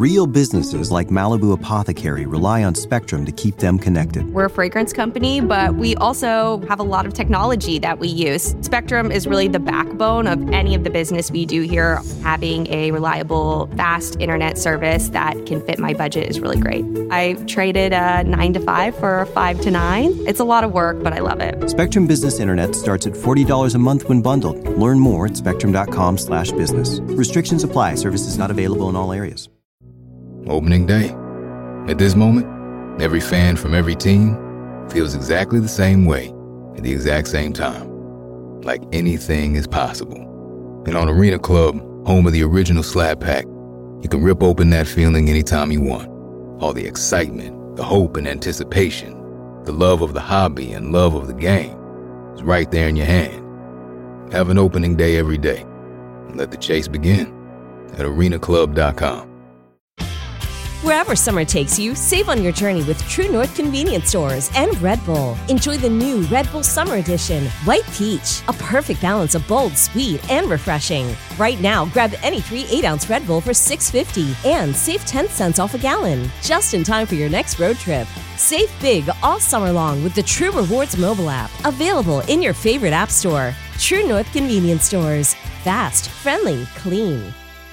Real businesses like Malibu Apothecary rely on Spectrum to keep them connected. We're a fragrance company, but we also have a lot of technology that we use. Spectrum is really the backbone of any of the business we do here. Having a reliable, fast internet service that can fit my budget is really great. I traded a 9 to 5 for a 5 to 9. It's a lot of work, but I love it. Spectrum Business Internet starts at $40 a month when bundled. Learn more at spectrum.com/business. Restrictions apply. Services not available in all areas. Opening day. At this moment, every fan from every team feels exactly the same way at the exact same time. Like anything is possible. And on Arena Club, home of the original Slab Pack, you can rip open that feeling anytime you want. All the excitement, the hope and anticipation, the love of the hobby and love of the game is right there in your hand. Have an opening day every day. And let the chase begin at arenaclub.com. Wherever summer takes you, save on your journey with True North Convenience Stores and Red Bull. Enjoy the new Red Bull Summer Edition, White Peach, a perfect balance of bold, sweet, and refreshing. Right now, grab any 3 8-ounce Red Bull for $6.50 and save 10 cents off a gallon, just in time for your next road trip. Save big all summer long with the True Rewards mobile app, available in your favorite app store. True North Convenience Stores. Fast, friendly, clean.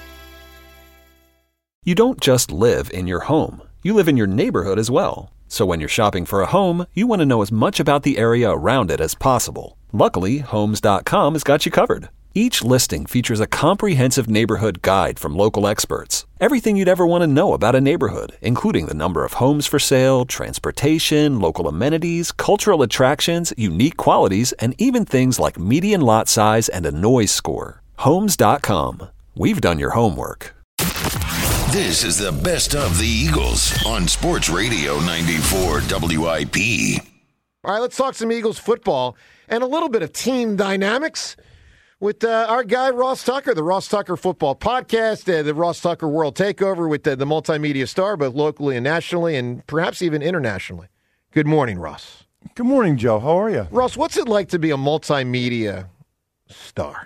You don't just live in your home. You live in your neighborhood as well. So when you're shopping for a home, you want to know as much about the area around it as possible. Luckily, Homes.com has got you covered. Each listing features a comprehensive neighborhood guide from local experts. Everything you'd ever want to know about a neighborhood, including the number of homes for sale, transportation, local amenities, cultural attractions, unique qualities, and even things like median lot size and a noise score. Homes.com. We've done your homework. This is the best of the Eagles on Sports Radio 94 WIP. All right, let's talk some Eagles football and a little bit of team dynamics with our guy Ross Tucker, the Ross Tucker Football Podcast, the Ross Tucker World Takeover with the multimedia star, both locally and nationally, and perhaps even internationally. Good morning, Ross. Good morning, Joe. How are you? Ross, what's it like to be a multimedia star?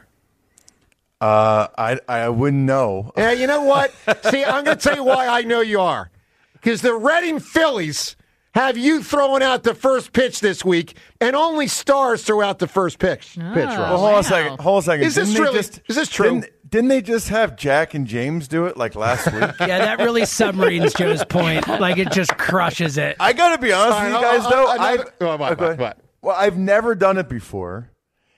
I wouldn't know. Yeah, you know what? See, I'm going to tell you why I know you are. Because the Reading Phillies have you throwing out the first pitch this week, and only stars throw out the first pitch. Ross. Well, hold on a second. Is this true? Didn't they just have Jack and James do it like last week? Yeah, that really submarines Joe's point. Like, it just crushes it. I got to be honest with you guys, though. I've never done it before.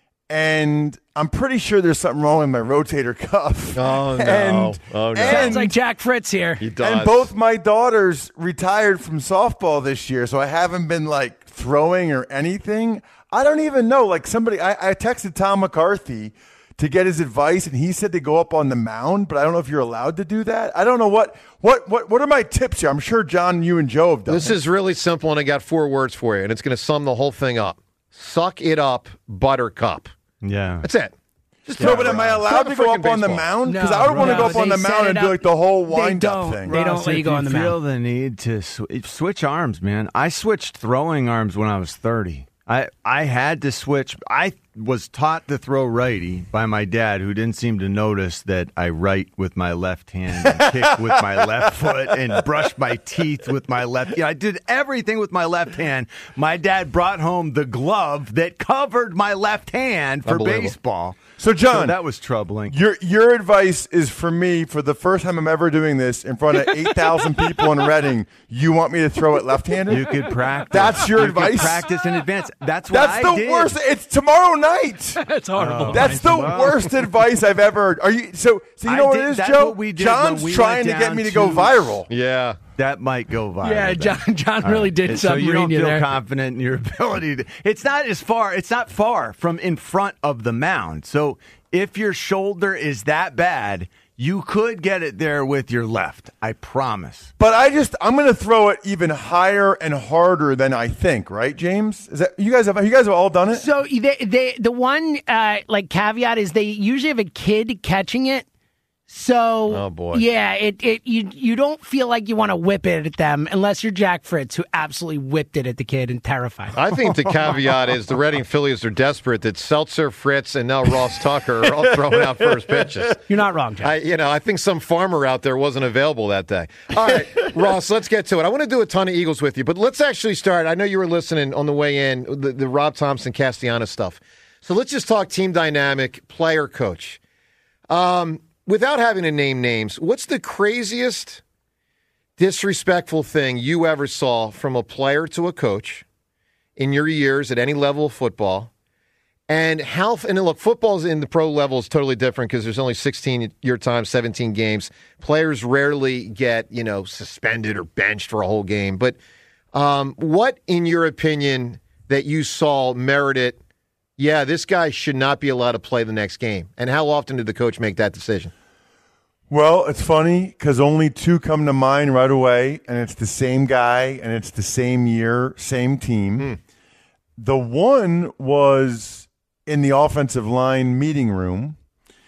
And I'm pretty sure there's something wrong with my rotator cuff. Oh, no. Sounds like Jack Fritz here. He does. And both my daughters retired from softball this year, so I haven't been, like, throwing or anything. I don't even know. Like, I texted Tom McCarthy to get his advice, and he said to go up on the mound, but I don't know if you're allowed to do that. I don't know what are my tips here. I'm sure, John, you and Joe have done This is really simple, and I got 4 words for you, and it's going to sum the whole thing up. Suck it up, Buttercup. Yeah. That's it. But am I allowed to go up on the mound? Because I would want to go up on the mound and do like the whole wind-up thing. They don't let you go on the mound. I feel the need to switch arms, man. I switched throwing arms when I was 30. I had to switch. I was taught to throw righty by my dad, who didn't seem to notice that I write with my left hand and kick with my left foot and brush my teeth with my left. I did everything with my left hand. My dad brought home the glove that covered my left hand for baseball. So, John, that was troubling. Your advice is for me, for the first time I'm ever doing this in front of 8,000 people in Reading, you want me to throw it left-handed? You could practice. That's your advice? Could practice in advance. That's what I did. That's the worst. It's tomorrow night. That's horrible. That's the worst advice I've ever heard. Are you? So you know what it is, Joe? John's trying to get me to go viral. Yeah. That might go viral. Yeah, John really did something. So you don't feel there. confident in your ability to. It's not far from in front of the mound. So if your shoulder is that bad, you could get it there with your left. I promise. But I'm going to throw it even higher and harder than I think. Right, James? Is that you guys have all done it? So the one caveat is they usually have a kid catching it. So, oh boy, yeah, you don't feel like you want to whip it at them unless you're Jack Fritz, who absolutely whipped it at the kid and terrified him. I think the caveat is the Reading Phillies are desperate that Seltzer, Fritz, and now Ross Tucker are all throwing out first pitches. You're not wrong, Jack. I think some farmer out there wasn't available that day. All right, Ross, let's get to it. I want to do a ton of Eagles with you, but let's actually start. I know you were listening on the way in, the Rob Thompson Castellanos stuff. So let's just talk team dynamic, player, coach. Without having to name names, what's the craziest disrespectful thing you ever saw from a player to a coach in your years at any level of football? And look, football's in the pro level is totally different because there's only 16 your time, 17 games. Players rarely get, suspended or benched for a whole game. But what, in your opinion, that you saw merited, yeah, this guy should not be allowed to play the next game? And how often did the coach make that decision? Well, it's funny because only two come to mind right away, and it's the same guy, and it's the same year, same team. The one was in the offensive line meeting room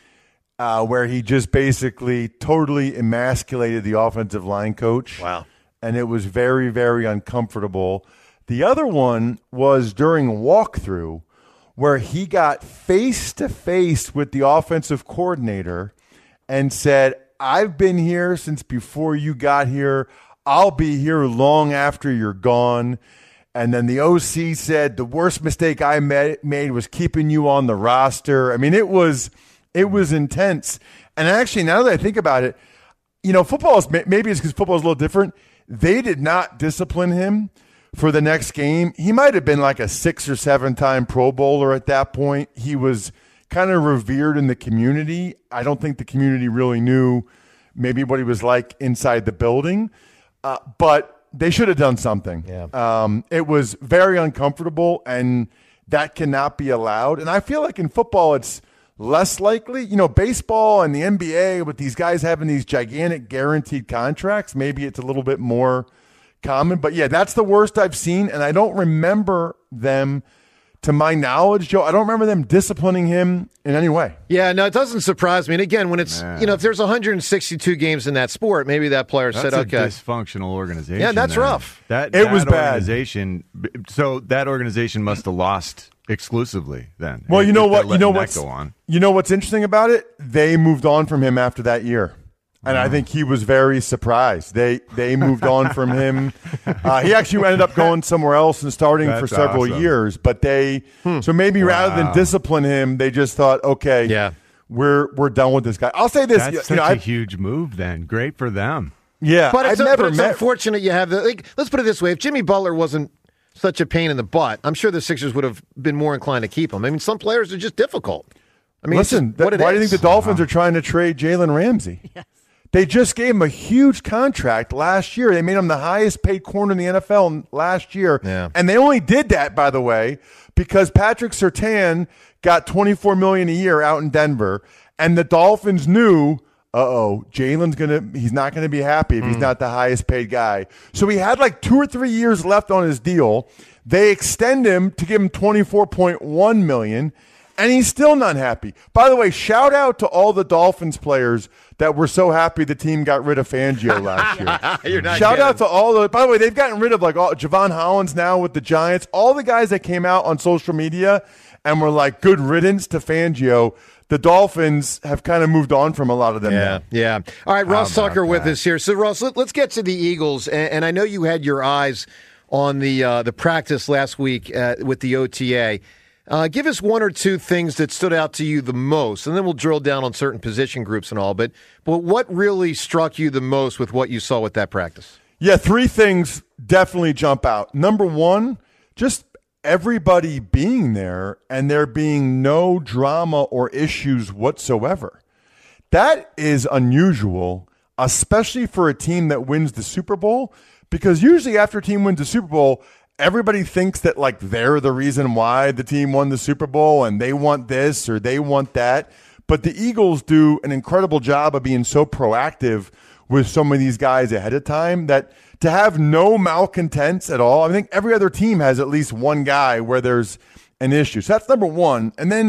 where he just basically totally emasculated the offensive line coach. Wow. And it was very, very uncomfortable. The other one was during walkthrough where he got face-to-face with the offensive coordinator and said, I've been here since before you got here. I'll be here long after you're gone. And then the OC said, the worst mistake I made was keeping you on the roster. I mean, it was intense. And actually, now that I think about it, football is, maybe it's because football is a little different. They did not discipline him for the next game. He might have been like a 6 or 7 time Pro Bowler at that point. He was kind of revered in the community. I don't think the community really knew maybe what he was like inside the building, but they should have done something. Yeah. It was very uncomfortable, and that cannot be allowed. And I feel like in football it's less likely. Baseball and the NBA, with these guys having these gigantic guaranteed contracts, maybe it's a little bit more common. But, yeah, that's the worst I've seen, and I don't remember them – to my knowledge, Joe, I don't remember them disciplining him in any way. Yeah, no, it doesn't surprise me. And again, when it's, if there's 162 games in that sport, maybe that player said, okay. That's a dysfunctional organization. Yeah, that's rough. That was bad. So that organization must have lost exclusively then. Well, you know what? You know what's interesting about it? They moved on from him after that year. And I think he was very surprised. They moved on from him. He actually ended up going somewhere else and starting for several years. But so maybe rather than discipline him, they just thought, okay, we're done with this guy. I'll say this: that's such a huge move. Then great for them. Yeah, but it's unfortunate you have let's put it this way: if Jimmy Butler wasn't such a pain in the butt, I'm sure the Sixers would have been more inclined to keep him. I mean, some players are just difficult. I mean, listen, why do you think the Dolphins are trying to trade Jalen Ramsey? Yes. They just gave him a huge contract last year. They made him the highest paid corner in the NFL last year. Yeah. And they only did that, by the way, because Patrick Surtain got $24 million a year out in Denver. And the Dolphins knew, he's not going to be happy if he's not the highest paid guy. So he had like 2 or 3 years left on his deal. They extend him to give him $24.1 million. And he's still not happy. By the way, shout out to all the Dolphins players that were so happy the team got rid of Fangio last year. You're not shout kidding. out to all the – by the way, they've gotten rid of Javon Hollins now with the Giants. All the guys that came out on social media and were like, good riddance to Fangio. The Dolphins have kind of moved on from a lot of them now. Yeah. All right, Ross Tucker with us here. So, Ross, let's get to the Eagles. And I know you had your eyes on the practice last week with the OTA. Give us 1 or 2 things that stood out to you the most, and then we'll drill down on certain position groups and all. But what really struck you the most with what you saw with that practice? Yeah, 3 things definitely jump out. Number 1, just everybody being there and there being no drama or issues whatsoever. That is unusual, especially for a team that wins the Super Bowl, because usually after a team wins the Super Bowl, everybody thinks that like they're the reason why the team won the Super Bowl and they want this or they want that. But the Eagles do an incredible job of being so proactive with some of these guys ahead of time that to have no malcontents at all, I think every other team has at least one guy where there's an issue. So that's number 1. And then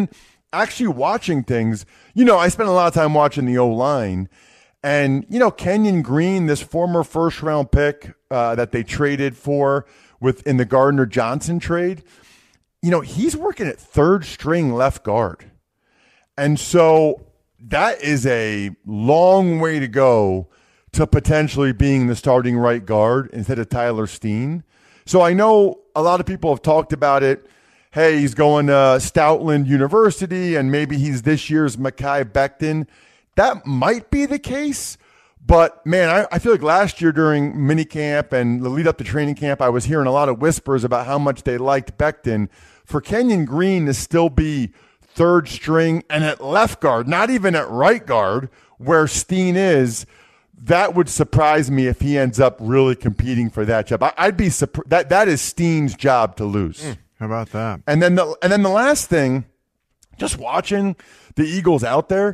actually watching things, I spent a lot of time watching the O-line. And, Kenyon Green, this former first-round pick that they traded for in the Gardner-Johnson trade, he's working at third-string left guard. And so that is a long way to go to potentially being the starting right guard instead of Tyler Steen. So I know a lot of people have talked about it. Hey, he's going to Stoutland University, and maybe he's this year's Mekhi Becton. That might be the case, but, man, I feel like last year during minicamp and the lead up to training camp, I was hearing a lot of whispers about how much they liked Becton. For Kenyon Green to still be third string and at left guard, not even at right guard, where Steen is, that would surprise me if he ends up really competing for that job. I'd be surprised. That is Steen's job to lose. How about that? And then the last thing, just watching the Eagles out there,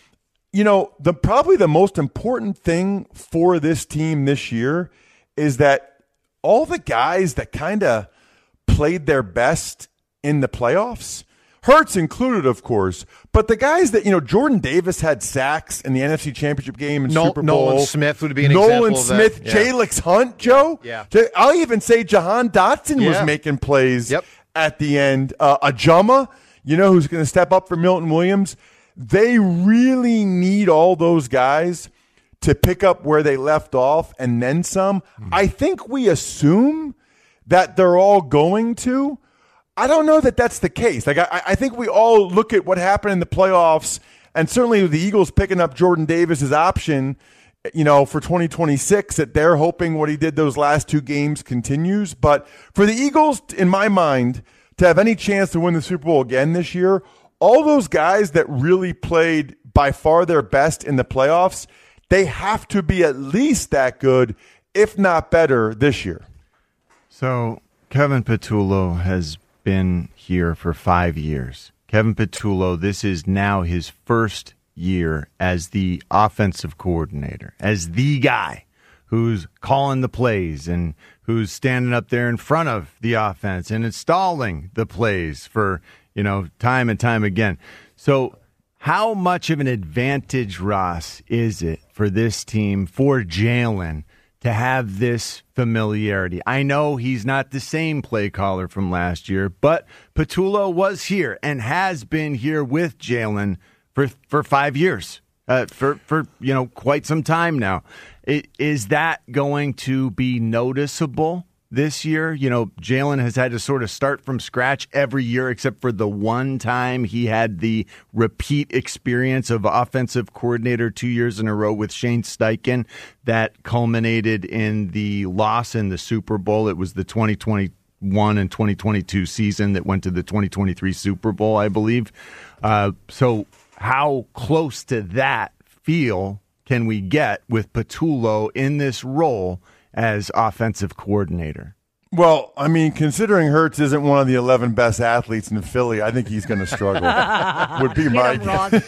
probably the most important thing for this team this year is that all the guys that kind of played their best in the playoffs, Hurts included, of course, but the guys that, Jordan Davis had sacks in the NFC Championship game and Super Bowl. Nolan Smith would be an example of that. Nolan Smith, Jalix Hunt, Joe. Yeah. I'll even say Jahan Dotson was making plays at the end. Ajama, who's going to step up for Milton Williams. They really need all those guys to pick up where they left off and then some. I think we assume that they're all going to. I don't know that that's the case. Like I think we all look at what happened in the playoffs, and certainly the Eagles picking up Jordan Davis's option, for 2026, that they're hoping what he did those last two games continues. But for the Eagles, in my mind, to have any chance to win the Super Bowl again this year, all those guys that really played by far their best in the playoffs, they have to be at least that good, if not better, this year. So Kevin Patullo has been here for 5 years. Kevin Patullo, this is now his first year as the offensive coordinator, as the guy who's calling the plays and who's standing up there in front of the offense and installing the plays for, time and time again. So how much of an advantage, Ross, is it for this team, for Jalen, to have this familiarity? I know he's not the same play caller from last year, but Patullo was here and has been here with Jalen for 5 years, for quite some time now. Is that going to be noticeable this year? Jalen has had to sort of start from scratch every year except for the one time he had the repeat experience of offensive coordinator 2 years in a row with Shane Steichen that culminated in the loss in the Super Bowl. It was the 2021 and 2022 season that went to the 2023 Super Bowl, I believe. So how close to that feel can we get with Patullo in this role as offensive coordinator? Well, I mean, considering Hurts isn't one of the 11 best athletes in Philly, I think he's going to struggle. Would be my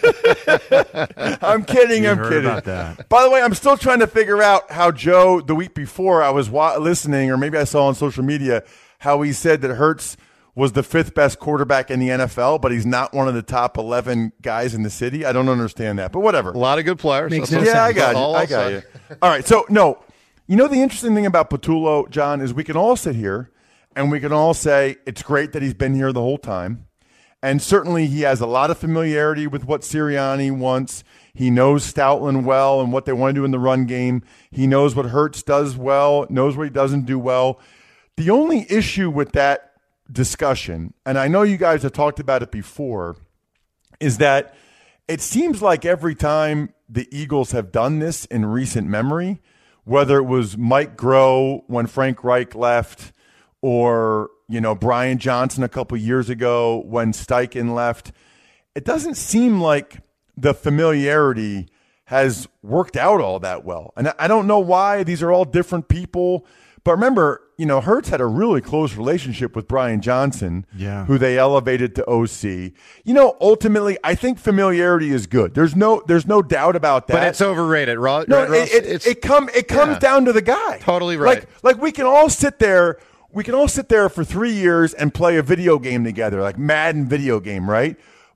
guess. I'm kidding. About that. By the way, I'm still trying to figure out how Joe, the week before, I was listening, or maybe I saw on social media, how he said that Hurts was the fifth best quarterback in the NFL, but he's not one of the top 11 guys in the city. I don't understand that, but whatever. A lot of good players. Makes no sense. I got you. All right, so no. The interesting thing about Patullo, John, is we can all sit here and we can all say it's great that he's been here the whole time. And certainly he has a lot of familiarity with what Sirianni wants. He knows Stoutland well and what they want to do in the run game. He knows what Hurts does well, knows what he doesn't do well. The only issue with that discussion, and I know you guys have talked about it before, is that it seems like every time the Eagles have done this in recent memory, whether it was Mike Groh when Frank Reich left, or Brian Johnson a couple years ago when Steichen left, it doesn't seem like the familiarity has worked out all that well. And I don't know why. These are all different people. But remember, Hurts had a really close relationship with Brian Johnson, who they elevated to OC. Ultimately, I think familiarity is good. There's no doubt about that. But it's overrated, Ross. It comes down to the guy. Totally right. Like we can all sit there. We can all sit there for 3 years and play a video game together, like Madden video game, right?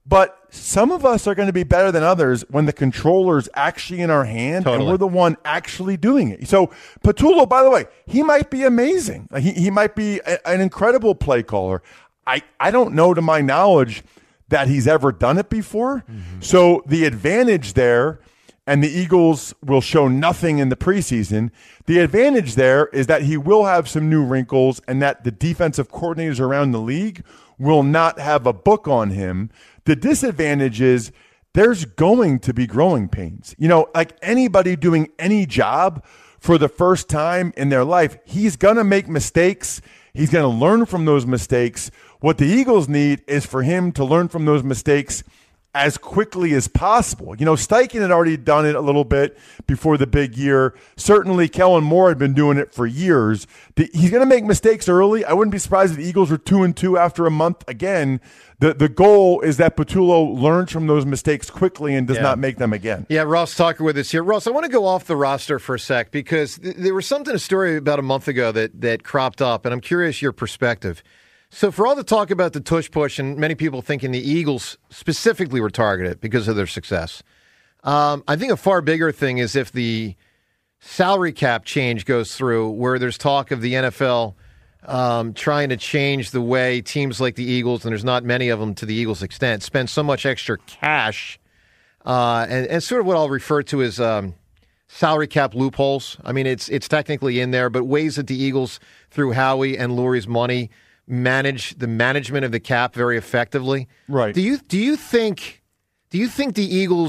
But some of us are going to be better than others when the controller's actually in our hand and we're the one actually doing it. So Patullo, by the way, he might be amazing. He might be an incredible play caller. I don't know, to my knowledge, that he's ever done it before. Mm-hmm. So the advantage there, and the Eagles will show nothing in the preseason, the advantage there is that he will have some new wrinkles and that the defensive coordinators around the league will not have a book on him. The disadvantage is there's going to be growing pains. Like anybody doing any job for the first time in their life, he's going to make mistakes. He's going to learn from those mistakes. What the Eagles need is for him to learn from those mistakes as quickly as possible. Steichen had already done it a little bit before the big year. Certainly, Kellen Moore had been doing it for years. He's going to make mistakes early. I wouldn't be surprised if the Eagles were 2-2 after a month again. The goal is that Patullo learns from those mistakes quickly and does not make them again. Yeah, Ross Tucker with us here. Ross, I want to go off the roster for a sec because there was a story about a month ago that cropped up, and I'm curious your perspective. So for all the talk about the tush push and many people thinking the Eagles specifically were targeted because of their success, I think a far bigger thing is if the salary cap change goes through, where there's talk of the NFL trying to change the way teams like the Eagles, and there's not many of them to the Eagles' extent, spend so much extra cash and sort of what I'll refer to as salary cap loopholes. I mean, it's technically in there, but ways that the Eagles, through Howie and Lurie's money, manage the management of the cap very effectively. Right. Do you think the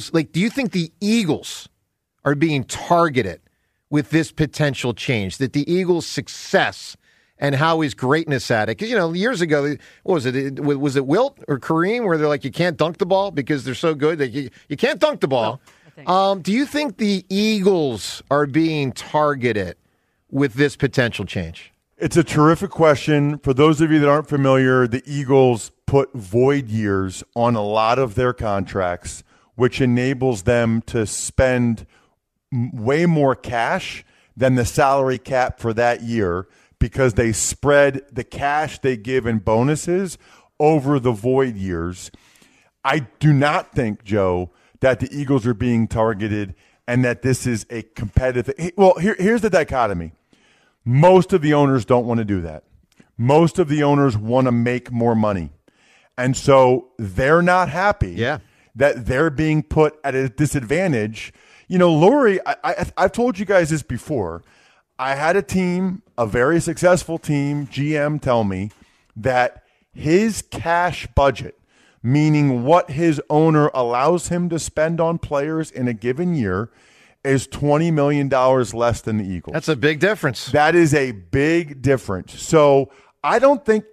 Eagles are being targeted with this potential change? That the Eagles' success and Howie's greatness at it? Because years ago, what was it? Was it Wilt or Kareem where they're like, you can't dunk the ball because they're so good that you can't dunk the ball? Do you think the Eagles are being targeted with this potential change? It's a terrific question. For those of you that aren't familiar, the Eagles put void years on a lot of their contracts, which enables them to spend way more cash than the salary cap for that year because they spread the cash they give in bonuses over the void years. I do not think, Joe, that the Eagles are being targeted and that this is a competitive – well, here's the dichotomy. Most of the owners don't want to do that. Most of the owners want to make more money. And so they're not happy that they're being put at a disadvantage. Lurie, I've told you guys this before. I had a team, a very successful team, GM, tell me that his cash budget, meaning what his owner allows him to spend on players in a given year, is $20 million less than the Eagles. That's a big difference. That is a big difference. So I think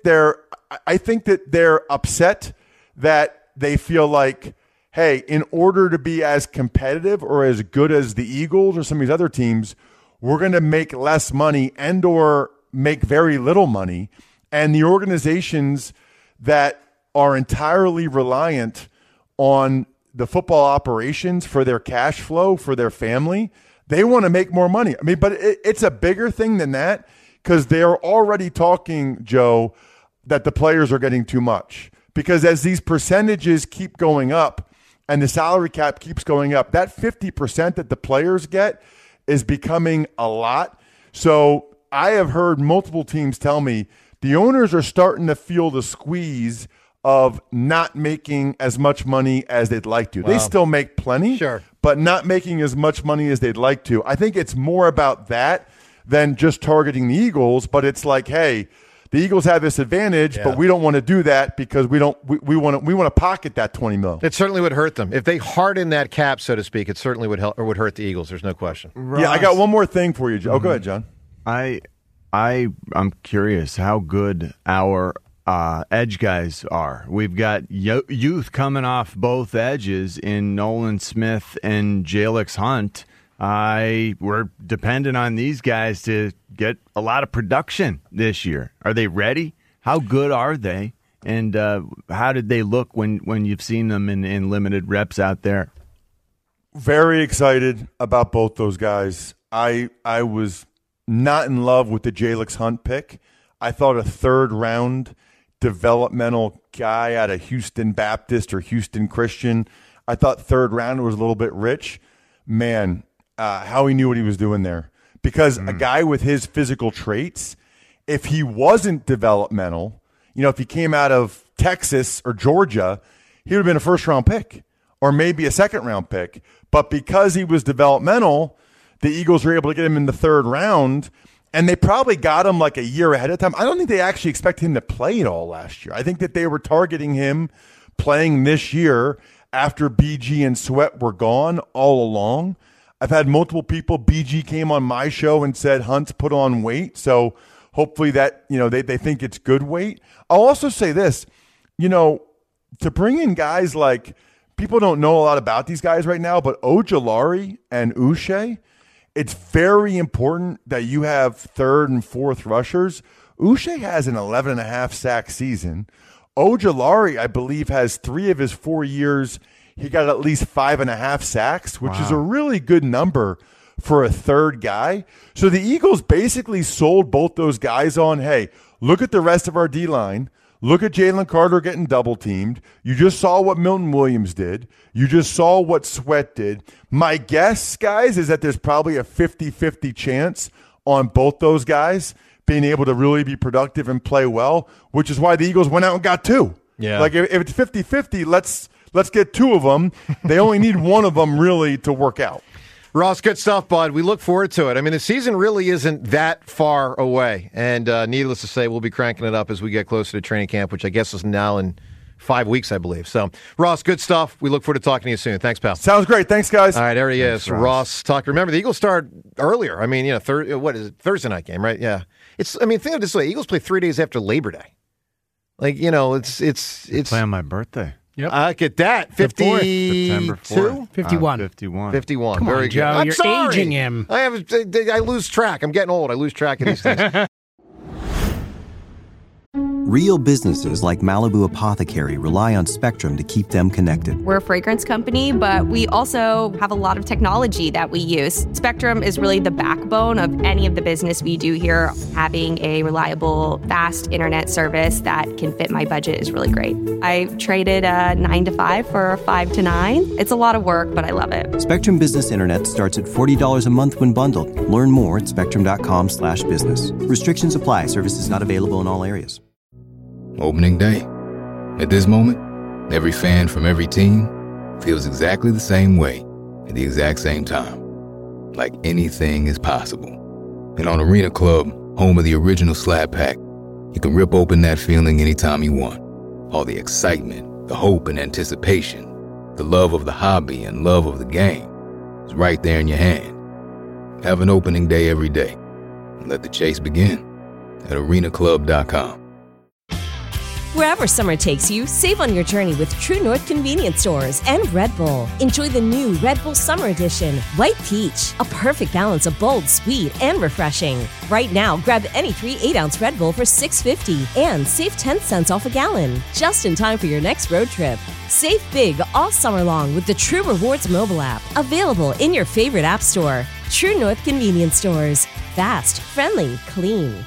that they're upset that they feel like, hey, in order to be as competitive or as good as the Eagles or some of these other teams, we're going to make less money and or make very little money. And the organizations that are entirely reliant on the football operations for their cash flow, for their family, they want to make more money. I mean, but it's a bigger thing than that because they're already talking, Joe, that the players are getting too much. Because as these percentages keep going up and the salary cap keeps going up, that 50% that the players get is becoming a lot. So I have heard multiple teams tell me the owners are starting to feel the squeeze of not making as much money as they'd like to. Wow. They still make plenty, sure, but not making as much money as they'd like to. I think it's more about that than just targeting the Eagles, but it's like, hey, the Eagles have this advantage, but we don't want to do that because we want to pocket that $20 million. It certainly would hurt them. If they harden that cap, so to speak, it certainly would help or would hurt the Eagles. There's no question. Ross, yeah, I got one more thing for you, Joe. Oh, go ahead, John. I'm curious how good our edge guys are. We've got youth coming off both edges in Nolan Smith and Jalix Hunt. We're dependent on these guys to get a lot of production this year. Are they ready? How good are they? And how did they look when you've seen them in limited reps out there? Very excited about both those guys. I was not in love with the Jalix Hunt pick. I thought a third round developmental guy out of Houston Baptist or Houston Christian. I thought third round was a little bit rich. Man, how he knew what he was doing there. Because a guy with his physical traits, if he wasn't developmental, if he came out of Texas or Georgia, he would have been a first-round pick or maybe a second-round pick. But because he was developmental, the Eagles were able to get him in the third round, and they probably got him like a year ahead of time. I don't think they actually expected him to play at all last year. I think that they were targeting him playing this year after BG and Sweat were gone all along. I've had multiple people, BG came on my show and said Hunt's put on weight, so hopefully that, they think it's good weight. I'll also say this, to bring in guys like, people don't know a lot about these guys right now, but Ojulari and Uche, it's very important that you have third and fourth rushers. Uche has an 11.5 sack season. Ojulari, I believe, has 3 of his 4 years. He got at least 5.5 sacks, which is a really good number for a third guy. So the Eagles basically sold both those guys on, hey, look at the rest of our D-line. Look at Jalen Carter getting double-teamed. You just saw what Milton Williams did. You just saw what Sweat did. My guess, guys, is that there's probably a 50-50 chance on both those guys being able to really be productive and play well, which is why the Eagles went out and got 2. Yeah. Like, if it's 50-50, let's get 2 of them. They only need 1 of them really to work out. Ross, good stuff, bud. We look forward to it. I mean, the season really isn't that far away. And needless to say, we'll be cranking it up as we get closer to training camp, which I guess is now in 5 weeks, I believe. So, Ross, good stuff. We look forward to talking to you soon. Thanks, pal. Sounds great. Thanks, guys. All right, there he is, Ross Tucker. Remember, the Eagles start earlier. I mean, what is it? Thursday night game, right? Yeah. Think of it this way. Eagles play 3 days after Labor Day. Like, it's play on my birthday. Yep. Look at that. 52? 51. 51. Come Very on, Joe. good. I'm You're sorry. aging him. I lose track. I'm getting old. I lose track of these things. Real businesses like Malibu Apothecary rely on Spectrum to keep them connected. We're a fragrance company, but we also have a lot of technology that we use. Spectrum is really the backbone of any of the business we do here. Having a reliable, fast internet service that can fit my budget is really great. I traded a 9 to 5 for a 5 to 9. It's a lot of work, but I love it. Spectrum Business Internet starts at $40 a month when bundled. Learn more at spectrum.com/business. Restrictions apply. Services not available in all areas. Opening day. At this moment, every fan from every team feels exactly the same way at the exact same time. Like anything is possible. And on Arena Club, home of the original Slab Pack, you can rip open that feeling anytime you want. All the excitement, the hope and anticipation, the love of the hobby and love of the game is right there in your hand. Have an opening day every day. And let the chase begin at arenaclub.com. Wherever summer takes you, save on your journey with True North Convenience Stores and Red Bull. Enjoy the new Red Bull Summer Edition, White Peach, a perfect balance of bold, sweet, and refreshing. Right now, grab any 3 8-ounce Red Bull for $6.50 and save 10 cents off a gallon, just in time for your next road trip. Save big all summer long with the True Rewards mobile app, available in your favorite app store. True North Convenience Stores. Fast, friendly, clean.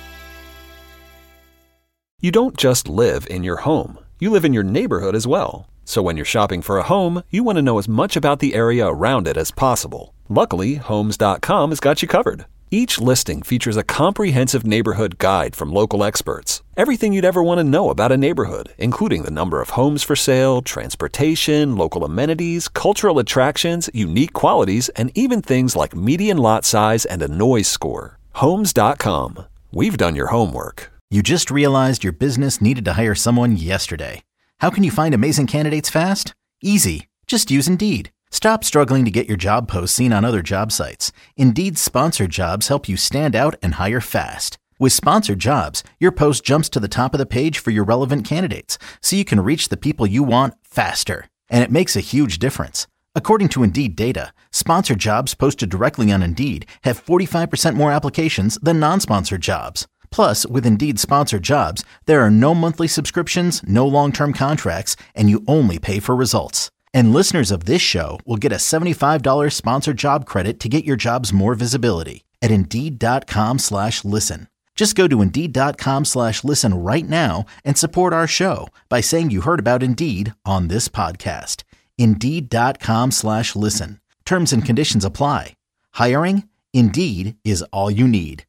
You don't just live in your home. You live in your neighborhood as well. So when you're shopping for a home, you want to know as much about the area around it as possible. Luckily, Homes.com has got you covered. Each listing features a comprehensive neighborhood guide from local experts. Everything you'd ever want to know about a neighborhood, including the number of homes for sale, transportation, local amenities, cultural attractions, unique qualities, and even things like median lot size and a noise score. Homes.com. We've done your homework. You just realized your business needed to hire someone yesterday. How can you find amazing candidates fast? Easy. Just use Indeed. Stop struggling to get your job posts seen on other job sites. Indeed's sponsored jobs help you stand out and hire fast. With sponsored jobs, your post jumps to the top of the page for your relevant candidates, so you can reach the people you want faster. And it makes a huge difference. According to Indeed data, sponsored jobs posted directly on Indeed have 45% more applications than non-sponsored jobs. Plus, with Indeed sponsored jobs, there are no monthly subscriptions, no long-term contracts, and you only pay for results. And listeners of this show will get a $75 sponsored job credit to get your jobs more visibility at Indeed.com/listen. Just go to Indeed.com/listen right now and support our show by saying you heard about Indeed on this podcast. Indeed.com/listen. Terms and conditions apply. Hiring? Indeed is all you need.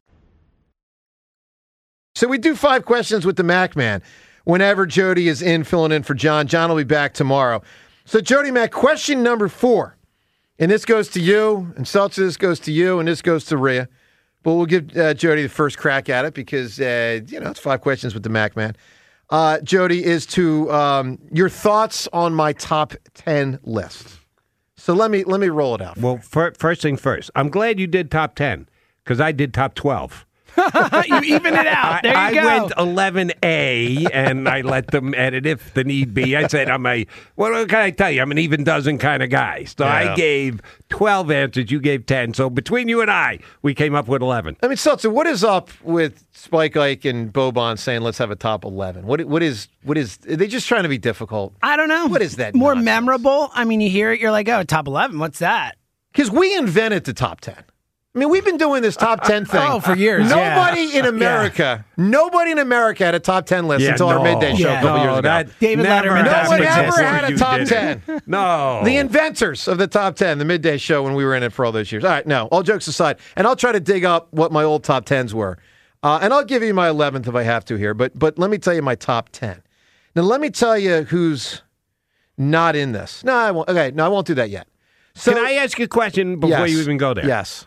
So we do 5 questions with the Mac Man whenever Jody is in filling in for John. John will be back tomorrow. So Jody Mac, question number 4. And this goes to you, and Seltzer, this goes to you, and this goes to Rhea. But we'll give Jody the first crack at it because, it's 5 questions with the Mac Man. Jody, is to your thoughts on my top 10 list. So let me roll it out. Well, first thing first, I'm glad you did top 10 because I did top 12. You even it out. There you go. I went 11A, and I let them edit if the need be. I said, what can I tell you? I'm an even dozen kind of guy. So I gave 12 answers. You gave 10. So between you and I, we came up with 11. I mean, Seltzer, what is up with Spike Ike and Boban saying, let's have a top 11? What is, are they just trying to be difficult? I don't know. What is that? More nonsense? memorable? I mean, you hear it, you're like, oh, top 11, what's that? Because we invented the top 10. I mean, we've been doing this top 10 thing. For years. Nobody in America had a top 10 list until our midday show a couple years ago. David Letterman. No one ever had a top 10. No. The inventors of the top 10, the midday show when we were in it for all those years. All right, no, all jokes aside. And I'll try to dig up what my old top 10s were. And I'll give you my 11th if I have to here. But let me tell you my top 10. Now, let me tell you who's not in this. No, I won't. Okay, no, I won't do that yet. So, can I ask you a question before you even go there? Yes.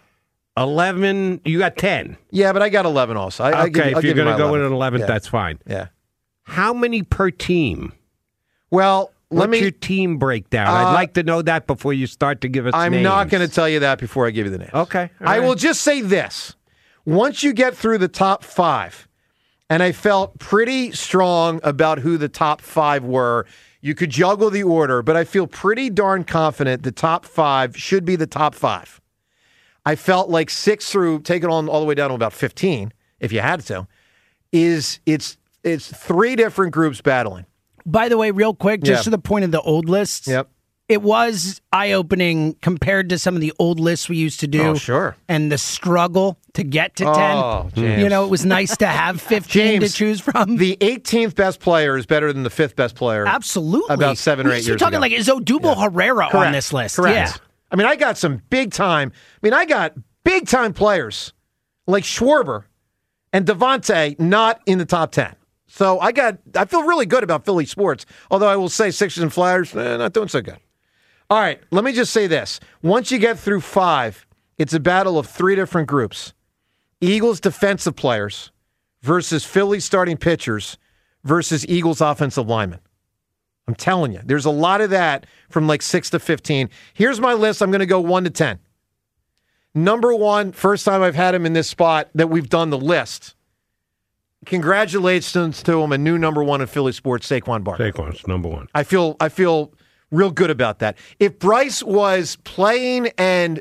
11, you got 10. Yeah, but I got 11 also. If you're going to go with an 11th, that's fine. Yeah. How many per team? Well, What's your team breakdown? I'd like to know that before you start to give us I'm names. not going to tell you that before I give you the names. Okay. I will just say this. Once you get through the top 5, and I felt pretty strong about who the top 5 were, you could juggle the order, but I feel pretty darn confident the top 5 should be the top 5. I felt like 6 through, take it on all the way down to about 15, if you had to, it's 3 different groups battling. By the way, real quick, just to the point of the old lists. Yep. It was eye-opening compared to some of the old lists we used to do. Oh, sure. And the struggle to get to 10. Oh, James. You know, it was nice to have 15 to choose from. The 18th best player is better than the 5th best player. Absolutely. About 7 or 8 years ago. You're talking like, is Odubel Herrera on this list? Correct. Yeah. I mean, I got some big-time players like Schwarber and Devontae not in the top 10. So I feel really good about Philly sports, although I will say Sixers and Flyers, not doing so good. All right, let me just say this. Once you get through 5, it's a battle of 3 different groups. Eagles defensive players versus Philly starting pitchers versus Eagles offensive linemen. I'm telling you, there's a lot of that from like 6 to 15. Here's my list. I'm going to go 1 to 10. Number 1, first time I've had him in this spot that we've done the list. Congratulations to him, a new number 1 in Philly sports, Saquon Barkley. Saquon's number 1. I feel real good about that. If Bryce was playing and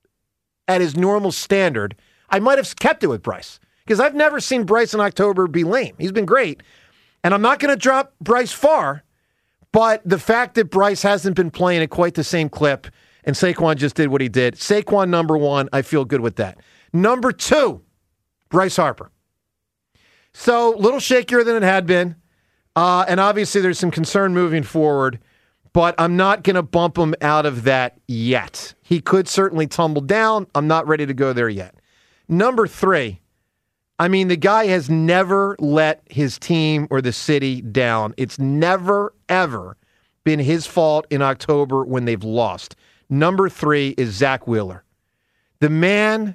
at his normal standard, I might have kept it with Bryce because I've never seen Bryce in October be lame. He's been great. And I'm not going to drop Bryce far, but the fact that Bryce hasn't been playing at quite the same clip and Saquon just did what he did, Saquon number 1, I feel good with that. Number 2, Bryce Harper. So, a little shakier than it had been. And obviously, there's some concern moving forward. But I'm not going to bump him out of that yet. He could certainly tumble down. I'm not ready to go there yet. Number 3, I mean, the guy has never let his team or the city down. It's never, ever been his fault in October when they've lost. Number 3 is Zach Wheeler. The man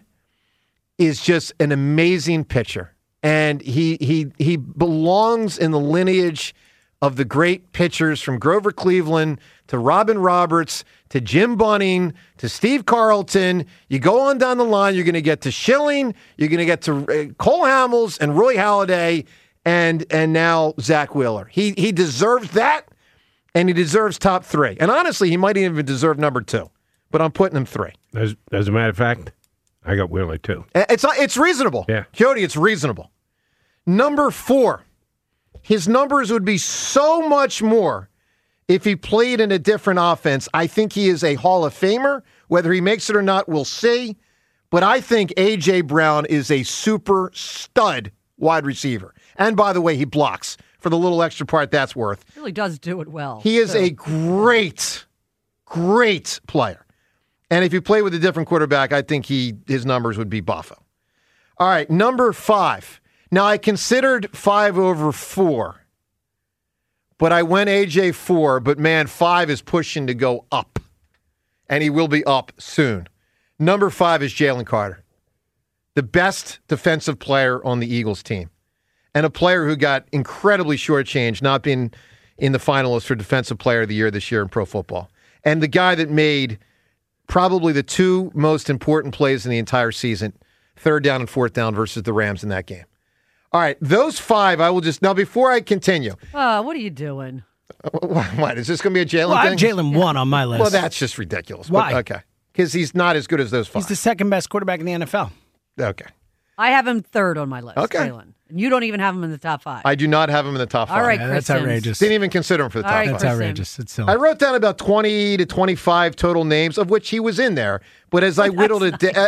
is just an amazing pitcher. And he belongs in the lineage of the great pitchers from Grover Cleveland to Robin Roberts to Jim Bunning to Steve Carlton. You go on down the line, you're going to get to Schilling, you're going to get to Cole Hamels and Roy Halladay, and now Zach Wheeler. He deserves that, and he deserves top 3. And honestly, he might even deserve number 2, but I'm putting him 3. As a matter of fact, I got Wheeler too. It's reasonable. Yeah. Jody, it's reasonable. Number 4, his numbers would be so much more if he played in a different offense. I think he is a Hall of Famer. Whether he makes it or not, we'll see. But I think A.J. Brown is a super stud wide receiver. And by the way, he blocks. For the little extra part that's worth. Really does do it well. He is a great player. And if you play with a different quarterback, I think his numbers would be Buffo. All right, number 5. Now, I considered 5 over 4, but I went A.J. 4, but man, 5 is pushing to go up, and he will be up soon. Number 5 is Jalen Carter, the best defensive player on the Eagles team, and a player who got incredibly shortchanged not being in the finalists for Defensive Player of the Year this year in pro football, and the guy that made probably the 2 most important plays in the entire season, 3rd down and 4th down versus the Rams in that game. All right, those 5, I will just... Now, before I continue... what are you doing? What? Is this going to be a Jalen thing? I have Jalen 1 on my list. Well, that's just ridiculous. Why? But, okay. Because he's not as good as those 5. He's the second best quarterback in the NFL. Okay. I have him 3rd on my list. Okay. Jalen. And you don't even have him in the top 5. I do not have him in the top 5. All right, that's outrageous. Didn't even consider him for the top 5. That's outrageous. It's silly. I wrote down about 20 to 25 total names, of which he was in there. But as I whittled it down,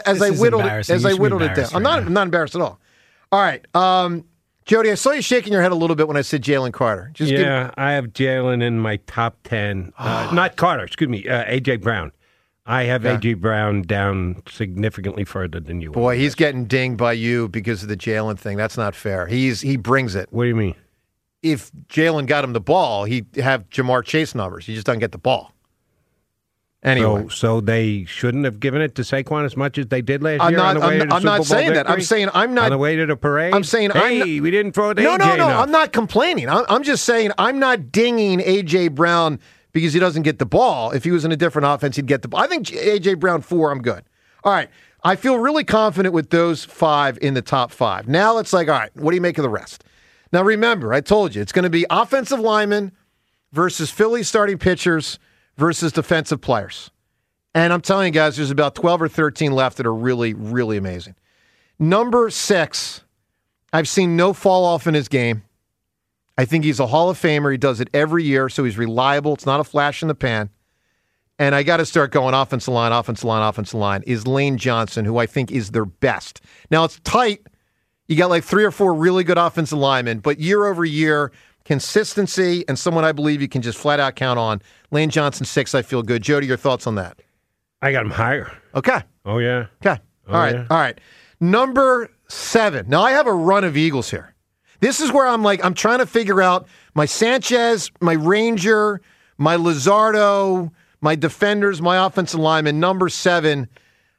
I'm not embarrassed at all. All right, Jody, I saw you shaking your head a little bit when I said Jalen Carter. I have Jalen in my top 10. Not Carter, excuse me, A.J. Brown. I have A.J. Brown down significantly further than you. Boy, he's getting dinged by you because of the Jalen thing. That's not fair. He brings it. What do you mean? If Jalen got him the ball, he'd have Jamar Chase numbers. He just doesn't get the ball. Anyway. So they shouldn't have given it to Saquon as much as they did last year I'm on the way to the not Super Bowl saying that. victory? I'm saying I'm not. On the way to the parade? I'm saying we didn't throw it to No, A.J. no. enough. I'm not complaining. I'm just saying I'm not dinging A.J. Brown because he doesn't get the ball. If he was in a different offense, he'd get the ball. I think A.J. Brown 4, I'm good. All right. I feel really confident with those 5 in the top 5. Now it's like, all right, what do you make of the rest? Now remember, I told you, it's going to be offensive linemen versus Philly starting pitchers versus defensive players. And I'm telling you guys, there's about 12 or 13 left that are really, really amazing. Number 6, I've seen no fall off in his game. I think he's a Hall of Famer. He does it every year, so he's reliable. It's not a flash in the pan. And I got to start going offensive line, is Lane Johnson, who I think is their best. Now, it's tight. You got like 3 or 4 really good offensive linemen, but year over year, consistency and someone I believe you can just flat out count on. Lane Johnson 6, I feel good. Jody, your thoughts on that? I got him higher. Okay. Oh, yeah. Okay. All right. Number 7. Now, I have a run of Eagles here. This is where I'm trying to figure out my Sanchez, my Ranger, my Luzardo, my defenders, my offensive lineman. Number 7.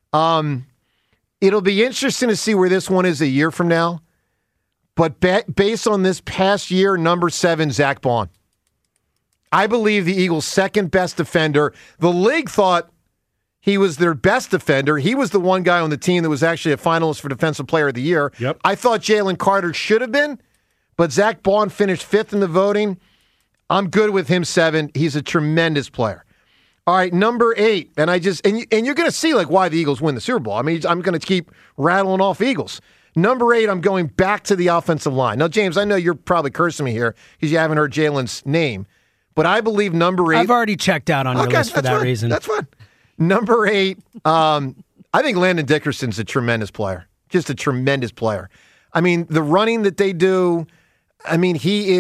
It'll be interesting to see where this one is a year from now. But based on this past year, number 7, Zach Bond. I believe the Eagles' second best defender. The league thought he was their best defender. He was the one guy on the team that was actually a finalist for Defensive Player of the Year. Yep. I thought Jalen Carter should have been, but Zach Bond finished 5th in the voting. I'm good with him 7. He's a tremendous player. All right, number 8, and you're going to see like why the Eagles win the Super Bowl. I mean, I'm going to keep rattling off Eagles. Number 8, I'm going back to the offensive line. Now, James, I know you're probably cursing me here because you haven't heard Jalen's name, but I believe number 8. I've already checked out on your list for that reason. That's fine. Number 8, I think Landon Dickerson's a tremendous player. Just a tremendous player. I mean, the running that they do, I mean, he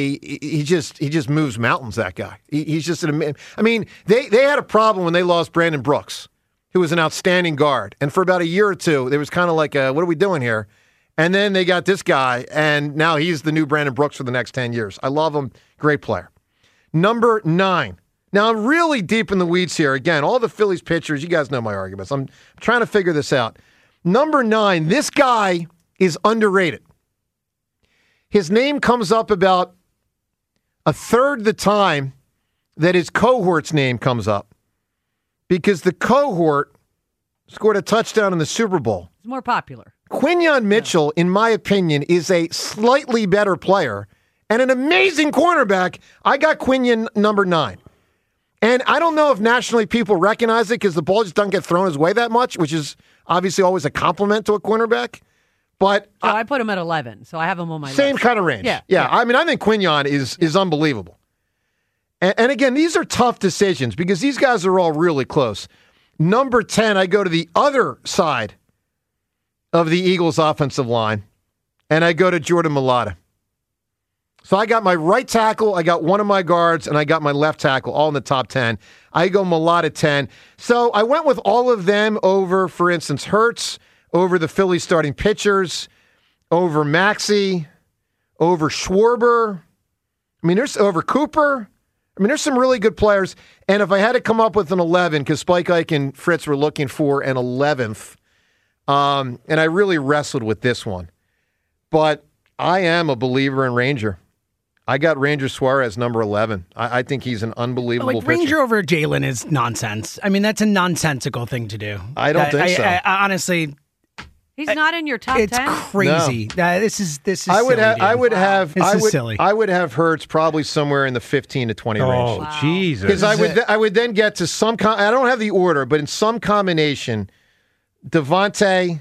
just moves mountains, that guy. He's just they had a problem when they lost Brandon Brooks, who was an outstanding guard. And for about a year or two, there was kind of like, what are we doing here? And then they got this guy, and now he's the new Brandon Brooks for the next 10 years. I love him. Great player. Number 9. Now, I'm really deep in the weeds here. Again, all the Phillies pitchers, you guys know my arguments. I'm trying to figure this out. Number 9, this guy is underrated. His name comes up about a third the time that his cohort's name comes up because the cohort scored a touchdown in the Super Bowl. It's more popular. Quinyon Mitchell, in my opinion, is a slightly better player and an amazing cornerback. I got Quinyon number 9. And I don't know if nationally people recognize it because the ball just doesn't get thrown his way that much, which is obviously always a compliment to a cornerback. But I put him at 11, so I have him on my list. Same kind of range. Yeah. I mean, I think Quinyon is unbelievable. And again, these are tough decisions because these guys are all really close. Number 10, I go to the other side of the Eagles' offensive line, and I go to Jordan Mailata. So I got my right tackle, I got one of my guards, and I got my left tackle, all in the top 10. I go Mailata 10. So I went with all of them over, for instance, Hurts, over the Phillies starting pitchers, over Maxey, over Schwarber. I mean, there's over Cooper. I mean, there's some really good players. And if I had to come up with an 11, because Spike Ike and Fritz were looking for an 11th, and I really wrestled with this one. But I am a believer in Ranger. I got Ranger Suarez, number 11. I think he's an unbelievable pitcher. Ranger over Jalen is nonsense. I mean, that's a nonsensical thing to do. I don't think so. I honestly... He's not in your top 10? It's crazy. No. This is I would silly. I would have Hurts probably somewhere in the 15 to 20 range. Oh, Jesus. Because I would then get to some I don't have the order, but in some combination, Devontae,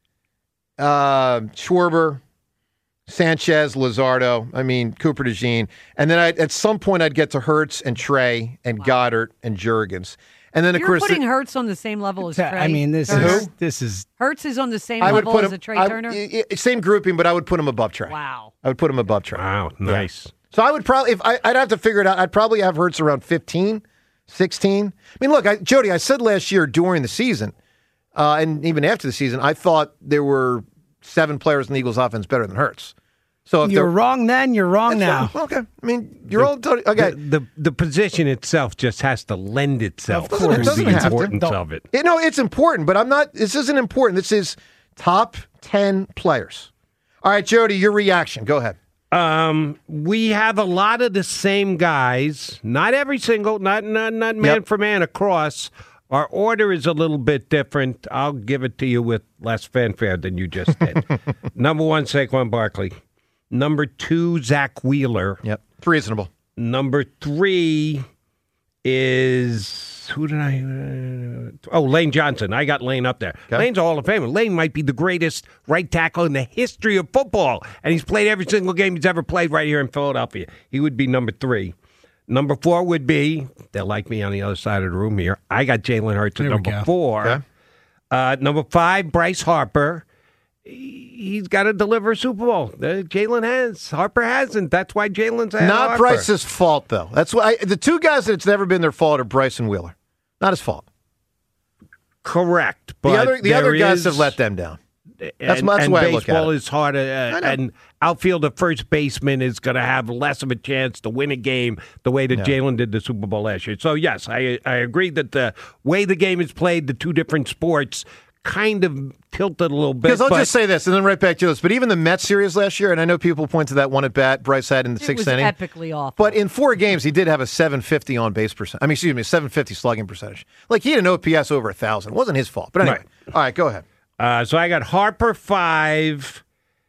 Schwarber, Sanchez, Luzardo, Cooper DeJean. And then at some point I'd get to Hurts and Trey and Goddard and Jurgens. And then, of course, putting Hurts on the same level as Trey. I mean, this is Hurts is on the same level as a Trey Turner. Same grouping, but I would put him above Trey. Wow. I would put him above Trey. Wow, nice. Yeah. So I would probably, I'd have to figure it out. I'd probably have Hurts around 15, 16. I mean, look, Jody, I said last year during the season, and even after the season, I thought there were 7 players in the Eagles' offense better than Hurts. So if you're wrong then, you're wrong now. Okay. I mean, you're all okay. The position itself just has to lend itself to the importance of it. No, it's important, but this isn't important. This is top 10 players. All right, Jody, your reaction. Go ahead. We have a lot of the same guys. Not every single, not man for man across. Our order is a little bit different. I'll give it to you with less fanfare than you just did. Number 1, Saquon Barkley. Number 2, Zach Wheeler. Yep, reasonable. Number 3 is Lane Johnson. I got Lane up there. Okay. Lane's a Hall of Famer. Lane might be the greatest right tackle in the history of football, and he's played every single game he's ever played right here in Philadelphia. He would be number 3. Number 4 would be, they'll like me on the other side of the room here, I got Jalen Hurts at number 4. Okay. Number 5, Bryce Harper. He's got to deliver a Super Bowl. Jalen has. Harper hasn't. That's why Jalen's ahead of Harper. Bryce's fault, though. That's why the 2 guys that it's never been their fault are Bryce and Wheeler. Not his fault. Correct. But the other guys have let them down. That's why I look at it. Baseball is harder, and outfielder first baseman is going to have less of a chance to win a game the way that Jalen did the Super Bowl last year. So, yes, I agree that the way the game is played, the 2 different sports, kind of tilted a little bit. Because I'll just say this, and then right back to this, but even the Mets series last year, and I know people point to that one at bat Bryce had in the 6th inning. It was epically awful. But in 4 games, he did have a 750 on base percent. 750 slugging percentage. Like, he had an OPS over 1,000. It wasn't his fault. But anyway, All right, go ahead. So I got Harper 5,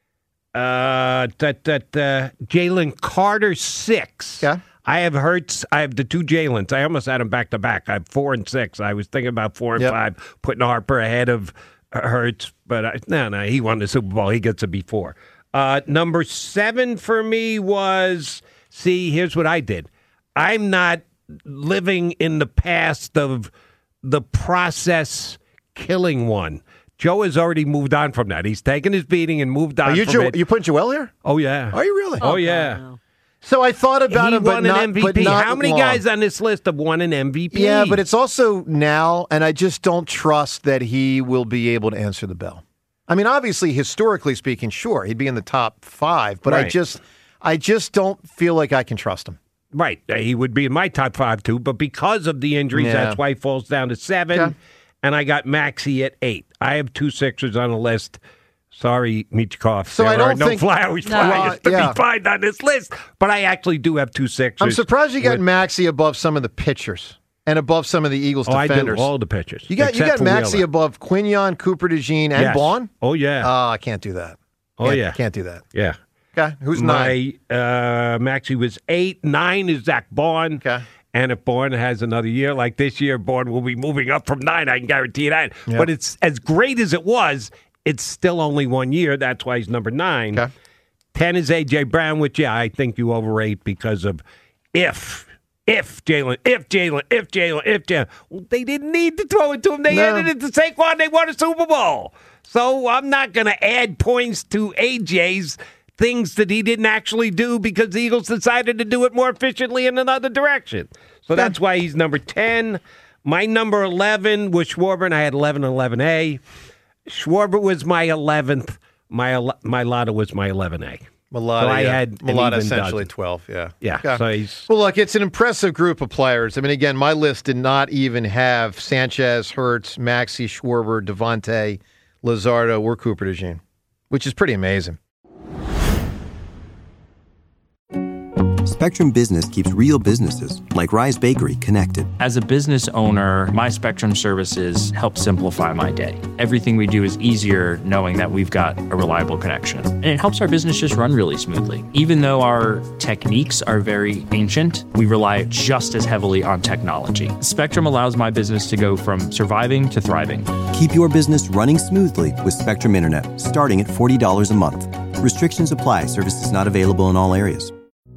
Jalen Carter 6. Yeah. I have Hurts. I have the 2 Jalens. I almost had them back to back. I have 4 and 6. I was thinking about 4 and 5, putting Harper ahead of Hurts, but no, he won the Super Bowl. He gets to be 4. Number 7 for me was, here's what I did. I'm not living in the past of the process killing one. Joe has already moved on from that. He's taken his beating and moved on from it. You putting Joel here? Oh, yeah. Are you really? Oh, yeah. No. So I thought about him, but not, an MVP. But not How many long. guys on this list have won an MVP? Yeah, but it's also now, and I just don't trust that he will be able to answer the bell. I mean, obviously, historically speaking, sure, he'd be in the top 5, but right. I just don't feel like I can trust him. Right. He would be in my top 5, too, but because of the injuries, that's why he falls down to 7. Okay. And I got Maxey at 8. I have 2 Sixers on the list. Sorry, Michkov. So there are no Flowers players to be found on this list, but I actually do have 2 Sixers. I'm surprised you got Maxey above some of the pitchers and above some of the Eagles defenders. I do, all the pitchers. You got Maxey above Quinion, Cooper DeJean, and Vaughn? Oh, yeah. Oh, I can't do that. Can't do that. Yeah. Okay, who's 9? Maxey was 8. 9 is Zach Vaughn. Okay. And if Bourne has another year like this year, Bourne will be moving up from 9. I can guarantee that. Yep. But it's as great as it was, it's still only 1 year. That's why he's number 9. Okay. 10 is A.J. Brown, which, I think you overrate because of if Jalen. Well, they didn't need to throw it to him. They ended it to Saquon. They won a Super Bowl. So I'm not going to add points to AJ's things that he didn't actually do because the Eagles decided to do it more efficiently in another direction. So that's why he's number 10. My number 11 was Schwarber, and I had 11 and 11A. Schwarber was my 11th. My Lotta was my 11A. Mulata, so I had Mulata essentially dozen. 12, yeah. Yeah. Okay. So he's... Well, look, it's an impressive group of players. I mean, again, my list did not even have Sanchez, Hurts, Maxey, Schwarber, Devontae, Lazardo, or Cooper DeJean, which is pretty amazing. Spectrum Business keeps real businesses, like Rise Bakery, connected. As a business owner, my Spectrum services help simplify my day. Everything we do is easier knowing that we've got a reliable connection. And it helps our business just run really smoothly. Even though our techniques are very ancient, we rely just as heavily on technology. Spectrum allows my business to go from surviving to thriving. Keep your business running smoothly with Spectrum Internet, starting at $40 a month. Restrictions apply. Services not available in all areas.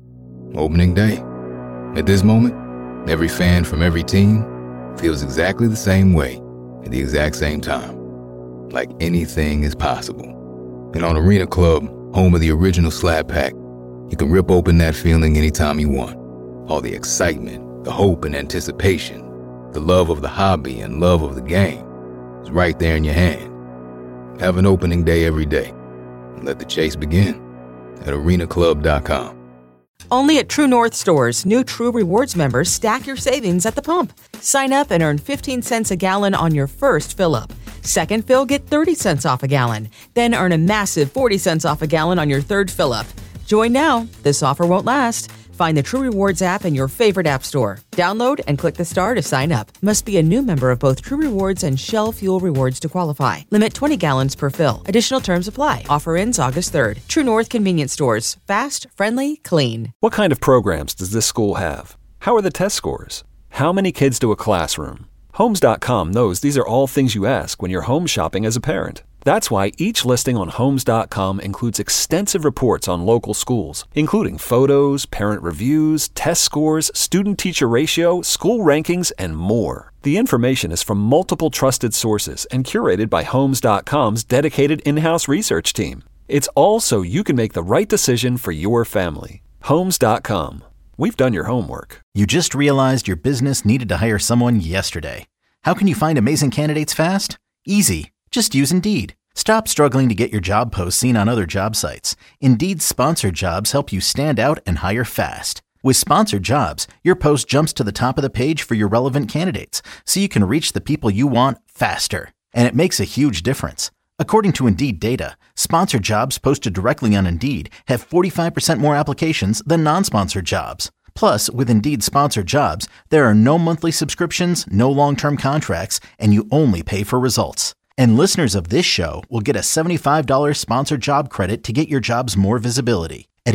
Opening day. At this moment, every fan from every team feels exactly the same way at the exact same time. Like anything is possible. And on Arena Club, home of the original Slab Pack, you can rip open that feeling anytime you want. All the excitement, the hope and anticipation, the love of the hobby and love of the game is right there in your hand. Have an opening day every day. And let the chase begin at arenaclub.com. Only at True North stores, new True Rewards members stack your savings at the pump. Sign up and earn 15 cents a gallon on your first fill-up. Second fill, get 30 cents off a gallon. Then earn a massive 40 cents off a gallon on your third fill-up. Join now. This offer won't last. Find the True Rewards app in your favorite app store. Download and click the star to sign up. Must be a new member of both True Rewards and Shell Fuel Rewards to qualify. Limit 20 gallons per fill. Additional terms apply. Offer ends August 3rd. True North Convenience Stores. Fast, friendly, clean. What kind of programs does this school have? How are the test scores? How many kids do a classroom? Homes.com knows these are all things you ask when you're home shopping as a parent. That's why each listing on Homes.com includes extensive reports on local schools, including photos, parent reviews, test scores, student-teacher ratio, school rankings, and more. The information is from multiple trusted sources and curated by Homes.com's dedicated in-house research team. It's all so you can make the right decision for your family. Homes.com. We've done your homework. You just realized your business needed to hire someone yesterday. How can you find amazing candidates fast? Easy. Just use Indeed. Stop struggling to get your job posts seen on other job sites. Indeed's sponsored jobs help you stand out and hire fast. With sponsored jobs, your post jumps to the top of the page for your relevant candidates, so you can reach the people you want faster. And it makes a huge difference. According to Indeed data, sponsored jobs posted directly on Indeed have 45% more applications than non-sponsored jobs. Plus, with Indeed sponsored jobs, there are no monthly subscriptions, no long-term contracts, and you only pay for results. And listeners of this show will get a $75 sponsored job credit to get your jobs more visibility at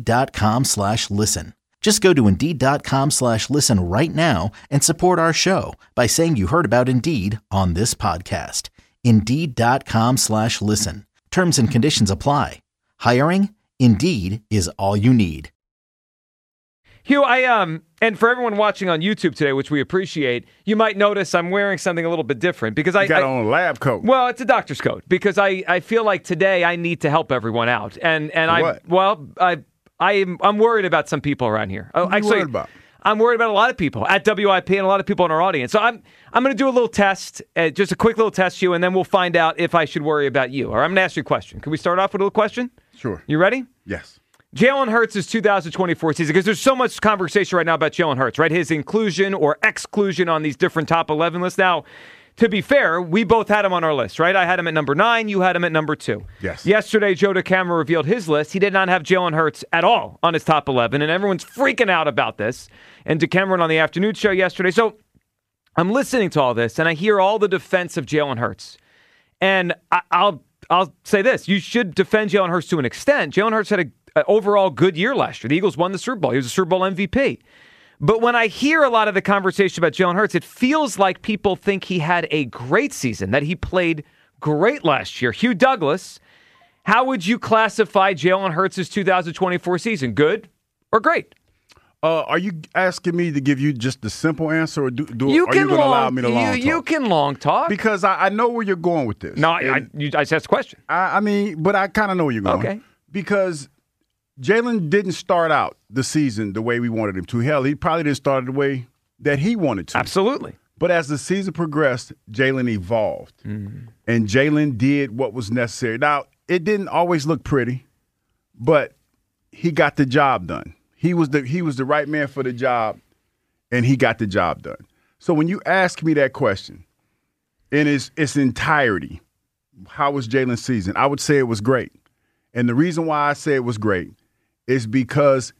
Indeed.com/listen. Just go to Indeed.com/listen right now and support our show by saying you heard about Indeed on this podcast. Indeed.com/listen. Terms and conditions apply. Hiring? Indeed is all you need. Hugh, and for everyone watching on YouTube today, which we appreciate, you might notice I'm wearing something a little bit different because I got on a lab coat. Well, it's a doctor's coat because I feel like today I need to help everyone out, and I'm worried about some people around here. What are you worried about? I'm worried about a lot of people at WIP and a lot of people in our audience. So I'm going to do a little test, just a quick little test, Hugh, and then we'll find out if I should worry about you. Or I'm going to ask you a question. Can we start off with a little question? Sure. You ready? Yes. Jalen Hurts' 2024 season, because there's so much conversation right now about Jalen Hurts, right? His inclusion or exclusion on these different top 11 lists. Now, to be fair, we both had him on our list, right? I had him at number 9. You had him at number 2. Yes. Yesterday, Joe DeCamera revealed his list. He did not have Jalen Hurts at all on his top 11, and everyone's freaking out about this. And DeCamera on the afternoon show yesterday. So I'm listening to all this, and I hear all the defense of Jalen Hurts. And I'll say this. You should defend Jalen Hurts to an extent. Jalen Hurts had an overall good year last year. The Eagles won the Super Bowl. He was a Super Bowl MVP. But when I hear a lot of the conversation about Jalen Hurts, it feels like people think he had a great season, that he played great last year. Hugh Douglas, how would you classify Jalen Hurts' 2024 season? Good or great? Are you asking me to give you just the simple answer, or are you can going to allow me to long talk? You can long talk. Because I know where you're going with this. No, I just asked a question. But I kind of know where you're going. Okay. Because Jalen didn't start out the season the way we wanted him to. Hell, he probably didn't start the way that he wanted to. Absolutely. But as the season progressed, Jalen evolved. Mm-hmm. And Jalen did what was necessary. Now, it didn't always look pretty, but he got the job done. He was the right man for the job, and he got the job done. So when you ask me that question in its entirety, how was Jalen's season? I would say it was great. And the reason why I say it was great is because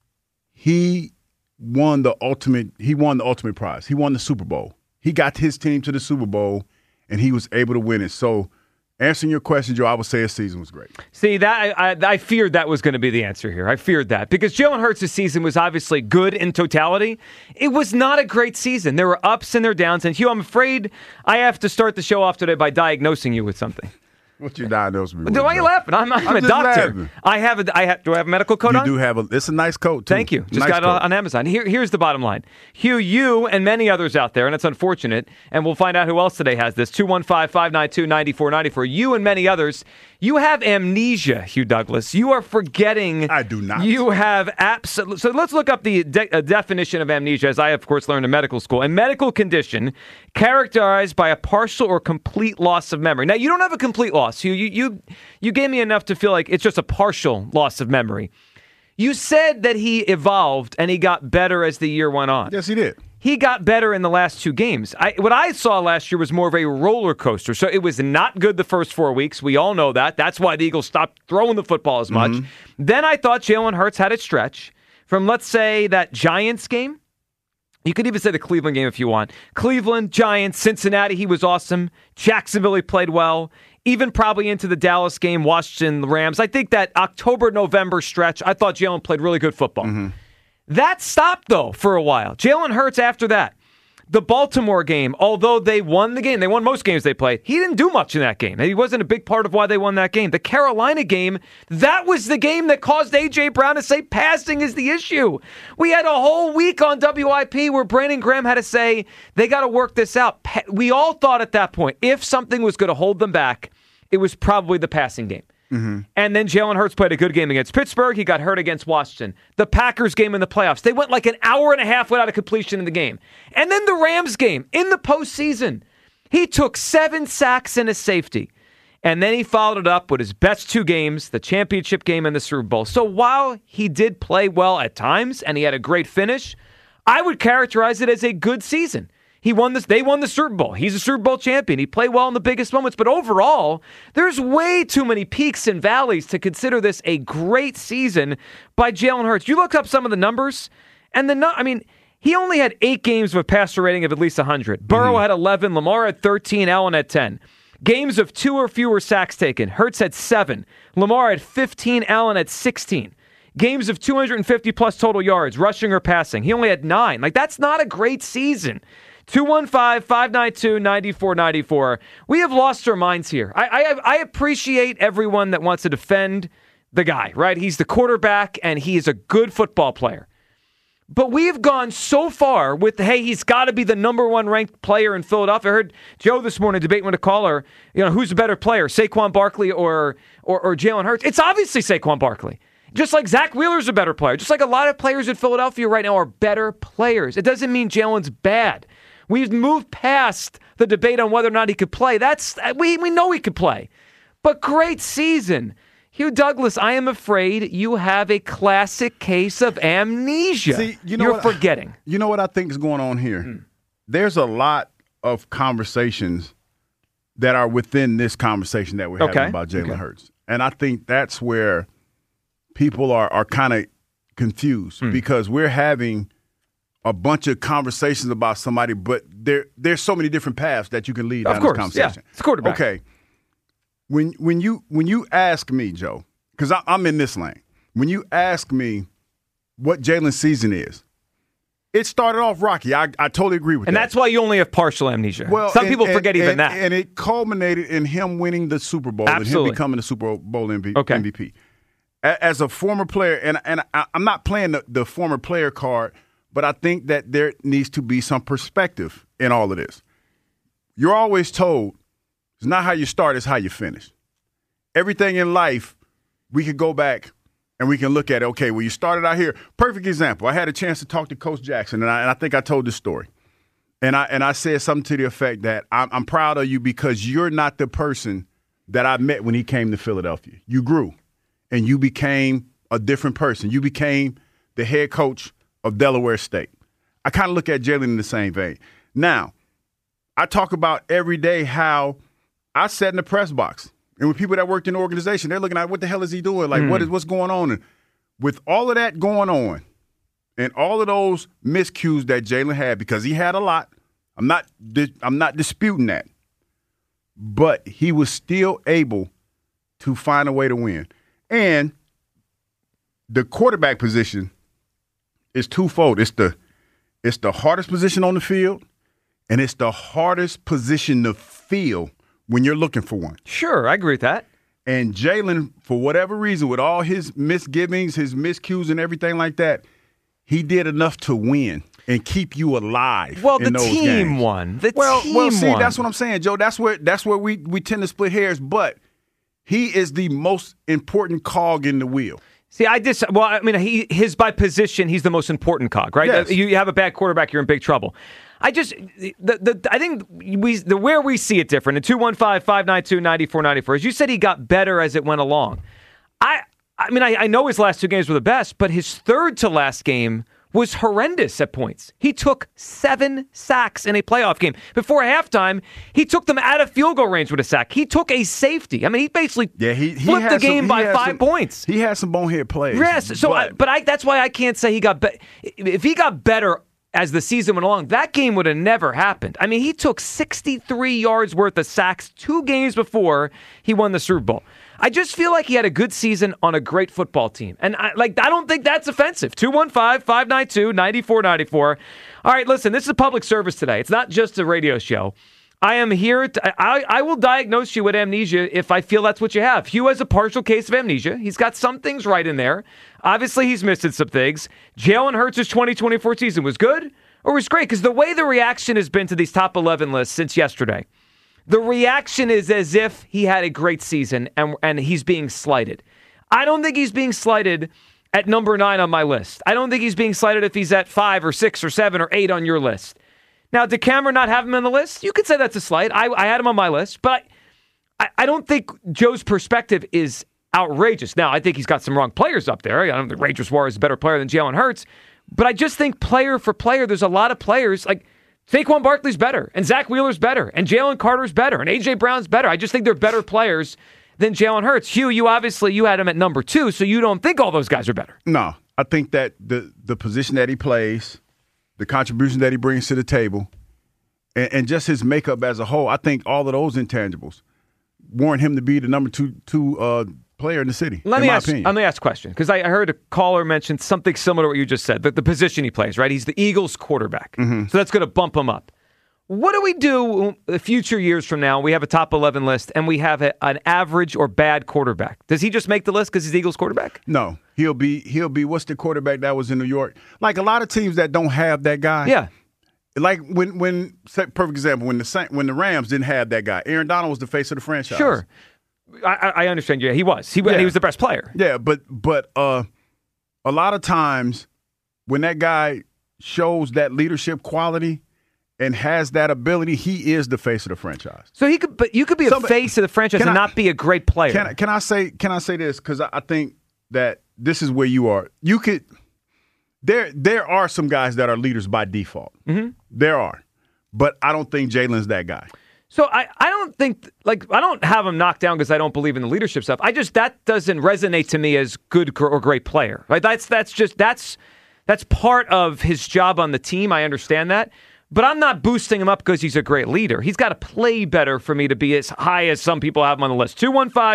he won the ultimate prize. He won the Super Bowl. He got his team to the Super Bowl, and he was able to win it. So answering your question, Joe, I would say his season was great. See, that I feared that was going to be the answer here. I feared that because Jalen Hurts' season was obviously good in totality. It was not a great season. There were ups and there were downs. And Hugh, I'm afraid I have to start the show off today by diagnosing you with something. What you diagnosed me with? Why are you laughing? I'm a doctor. Laughing. Do I have a medical coat on? You do have it's a nice coat, too. Thank you. Just nice got it coat. on Amazon. Here's the bottom line. Hugh, you and many others out there, and it's unfortunate, and we'll find out who else today has this, 215-592-9494. You and many others, you have amnesia, Hugh Douglas. You are forgetting. I do not. You have absolute. So let's look up the definition of amnesia, as I, of course, learned in medical school. A medical condition characterized by a partial or complete loss of memory. Now, you don't have a complete loss. You gave me enough to feel like it's just a partial loss of memory. You said that he evolved and he got better as the year went on. Yes, he did. He got better in the last two games. What I saw last year was more of a roller coaster. So it was not good the first 4 weeks. We all know that. That's why the Eagles stopped throwing the football as much. Then I thought Jalen Hurts had it stretch from, let's say, that Giants game. You could even say the Cleveland game if you want. Cleveland, Giants, Cincinnati, he was awesome. Jacksonville, he played well. Even probably into the Dallas game, Washington, the Rams. I think that October-November stretch, I thought Jalen played really good football. That stopped, though, for a while. Jalen Hurts after that. The Baltimore game, although they won the game, they won most games they played, he didn't do much in that game. He wasn't a big part of why they won that game. The Carolina game, that was the game that caused A.J. Brown to say passing is the issue. We had a whole week on WIP where Brandon Graham had to say, they got to work this out. We all thought at that point, if something was going to hold them back, it was probably the passing game. And then Jalen Hurts played a good game against Pittsburgh. He got hurt against Washington. The Packers game in the playoffs. They went like an hour and a half without a completion in the game. And then the Rams game in the postseason. He took 7 sacks and a safety. And then he followed it up with his best 2 games, the championship game and the Super Bowl. So while he did play well at times and he had a great finish, I would characterize it as a good season. They won the Super Bowl. He's a Super Bowl champion. He played well in the biggest moments. But overall, there's way too many peaks and valleys to consider this a great season by Jalen Hurts. You look up some of the numbers, and he only had 8 games with a passer rating of at least 100. Burrow had 11. Lamar had 13. Allen had 10. Games of 2 or fewer sacks taken. Hurts had 7. Lamar had 15. Allen had 16. Games of 250-plus total yards, rushing or passing. He only had 9. That's not a great season. 215-592-9494. We have lost our minds here. I appreciate everyone that wants to defend the guy, right? He's the quarterback, and he is a good football player. But we've gone so far with, hey, he's got to be the number 1 ranked player in Philadelphia. I heard Joe this morning debating with a caller, who's a better player, Saquon Barkley or Jalen Hurts? It's obviously Saquon Barkley. Just like Zach Wheeler's a better player. Just like a lot of players in Philadelphia right now are better players. It doesn't mean Jalen's bad. We've moved past the debate on whether or not he could play. We know he could play. But great season. Hugh Douglas, I am afraid you have a classic case of amnesia. See, You're forgetting. You know what I think is going on here? There's a lot of conversations that are within this conversation that we're having about Jalen Hurts. And I think that's where people are kind of confused because we're having a bunch of conversations about somebody, but there's so many different paths that you can lead down this conversation. Yeah, it's quarterback. Okay. When you ask me, Joe, because I'm in this lane, when you ask me what Jalen's season is, it started off rocky. I totally agree with that. And that's why you only have partial amnesia. Well, some people forget even that. And it culminated in him winning the Super Bowl and him becoming the Super Bowl MVP. as a former player, and I'm not playing the former player card, but I think that there needs to be some perspective in all of this. You're always told it's not how you start, it's how you finish. Everything in life, we could go back and we can look at it. Okay, well, you started out here. Perfect example. I had a chance to talk to Coach Jackson, and I think I told this story. And I said something to the effect that I'm proud of you because you're not the person that I met when he came to Philadelphia. You grew, and you became a different person. You became the head coach of Delaware State. I kind of look at Jalen in the same vein. Now, I talk about every day how I sat in the press box, and with people that worked in the organization, they're looking at what the hell is he doing? Like, what's going on? And with all of that going on and all of those miscues that Jalen had, because he had a lot, I'm not disputing that, but he was still able to find a way to win. And the quarterback position is twofold. It's the hardest position on the field, and it's the hardest position to fill when you're looking for one. Sure, I agree with that. And Jalen, for whatever reason, with all his misgivings, his miscues and everything like that, he did enough to win and keep you alive. Well, in the those team games. won. Well, see, won. that's what I'm saying, Joe. That's where we tend to split hairs, but he is the most important cog in the wheel. See, his by position, he's the most important cog, right? Yes. You have a bad quarterback, you're in big trouble. I think where we see it different. In 215-592-9494, as you said, he got better as it went along. I know his last two games were the best, but his third to last game was horrendous at points. He took 7 sacks in a playoff game. Before halftime, he took them out of field goal range with a sack. He took a safety. I mean, he basically flipped the game by 5 points. He had some bonehead plays. Yes, that's why I can't say he got better. If he got better as the season went along, that game would have never happened. I mean, he took 63 yards worth of sacks 2 games before he won the Super Bowl. I just feel like he had a good season on a great football team. And I don't think that's offensive. 215-592-9494. All right, listen, this is a public service today. It's not just a radio show. I am here. I will diagnose you with amnesia if I feel that's what you have. Hugh has a partial case of amnesia. He's got some things right in there. Obviously, he's missing some things. Jalen Hurts' 2024 season was good or was great? Because the way the reaction has been to these top 11 lists since yesterday, the reaction is as if he had a great season and he's being slighted. I don't think he's being slighted at number 9 on my list. I don't think he's being slighted if he's at 5 or 6 or 7 or 8 on your list. Now, did Cameron not have him on the list? You could say that's a slight. I had him on my list, but I don't think Joe's perspective is outrageous. Now, I think he's got some wrong players up there. I don't think Ranger Suarez is a better player than Jalen Hurts, but I just think player for player, there's a lot of players like Saquon Barkley's better, and Zach Wheeler's better, and Jalen Carter's better, and A.J. Brown's better. I just think they're better players than Jalen Hurts. Hugh, you had him at number 2, so you don't think all those guys are better. No, I think that the position that he plays, the contribution that he brings to the table, and just his makeup as a whole, I think all of those intangibles warrant him to be the number two player in the city, Let me ask a question, because I heard a caller mention something similar to what you just said, the position he plays, right? He's the Eagles quarterback, so that's going to bump him up. What do we do future years from now? We have a top 11 list, and we have an average or bad quarterback. Does he just make the list because he's the Eagles quarterback? No, he'll be what's the quarterback that was in New York? Like a lot of teams that don't have that guy. Yeah. Like when perfect example, when the Rams didn't have that guy. Aaron Donald was the face of the franchise. Sure. I understand. Yeah, he was. He was the best player. Yeah, but a lot of times when that guy shows that leadership quality and has that ability, he is the face of the franchise. So you could be a face of the franchise and not be a great player. Can I say this? Because I think that this is where you are. You could. There are some guys that are leaders by default. Mm-hmm. There are, but I don't think Jalen's that guy. So I don't think, I don't have him knocked down because I don't believe in the leadership stuff. That doesn't resonate to me as good or great player. Right? That's part of his job on the team. I understand that. But I'm not boosting him up because he's a great leader. He's got to play better for me to be as high as some people have him on the list.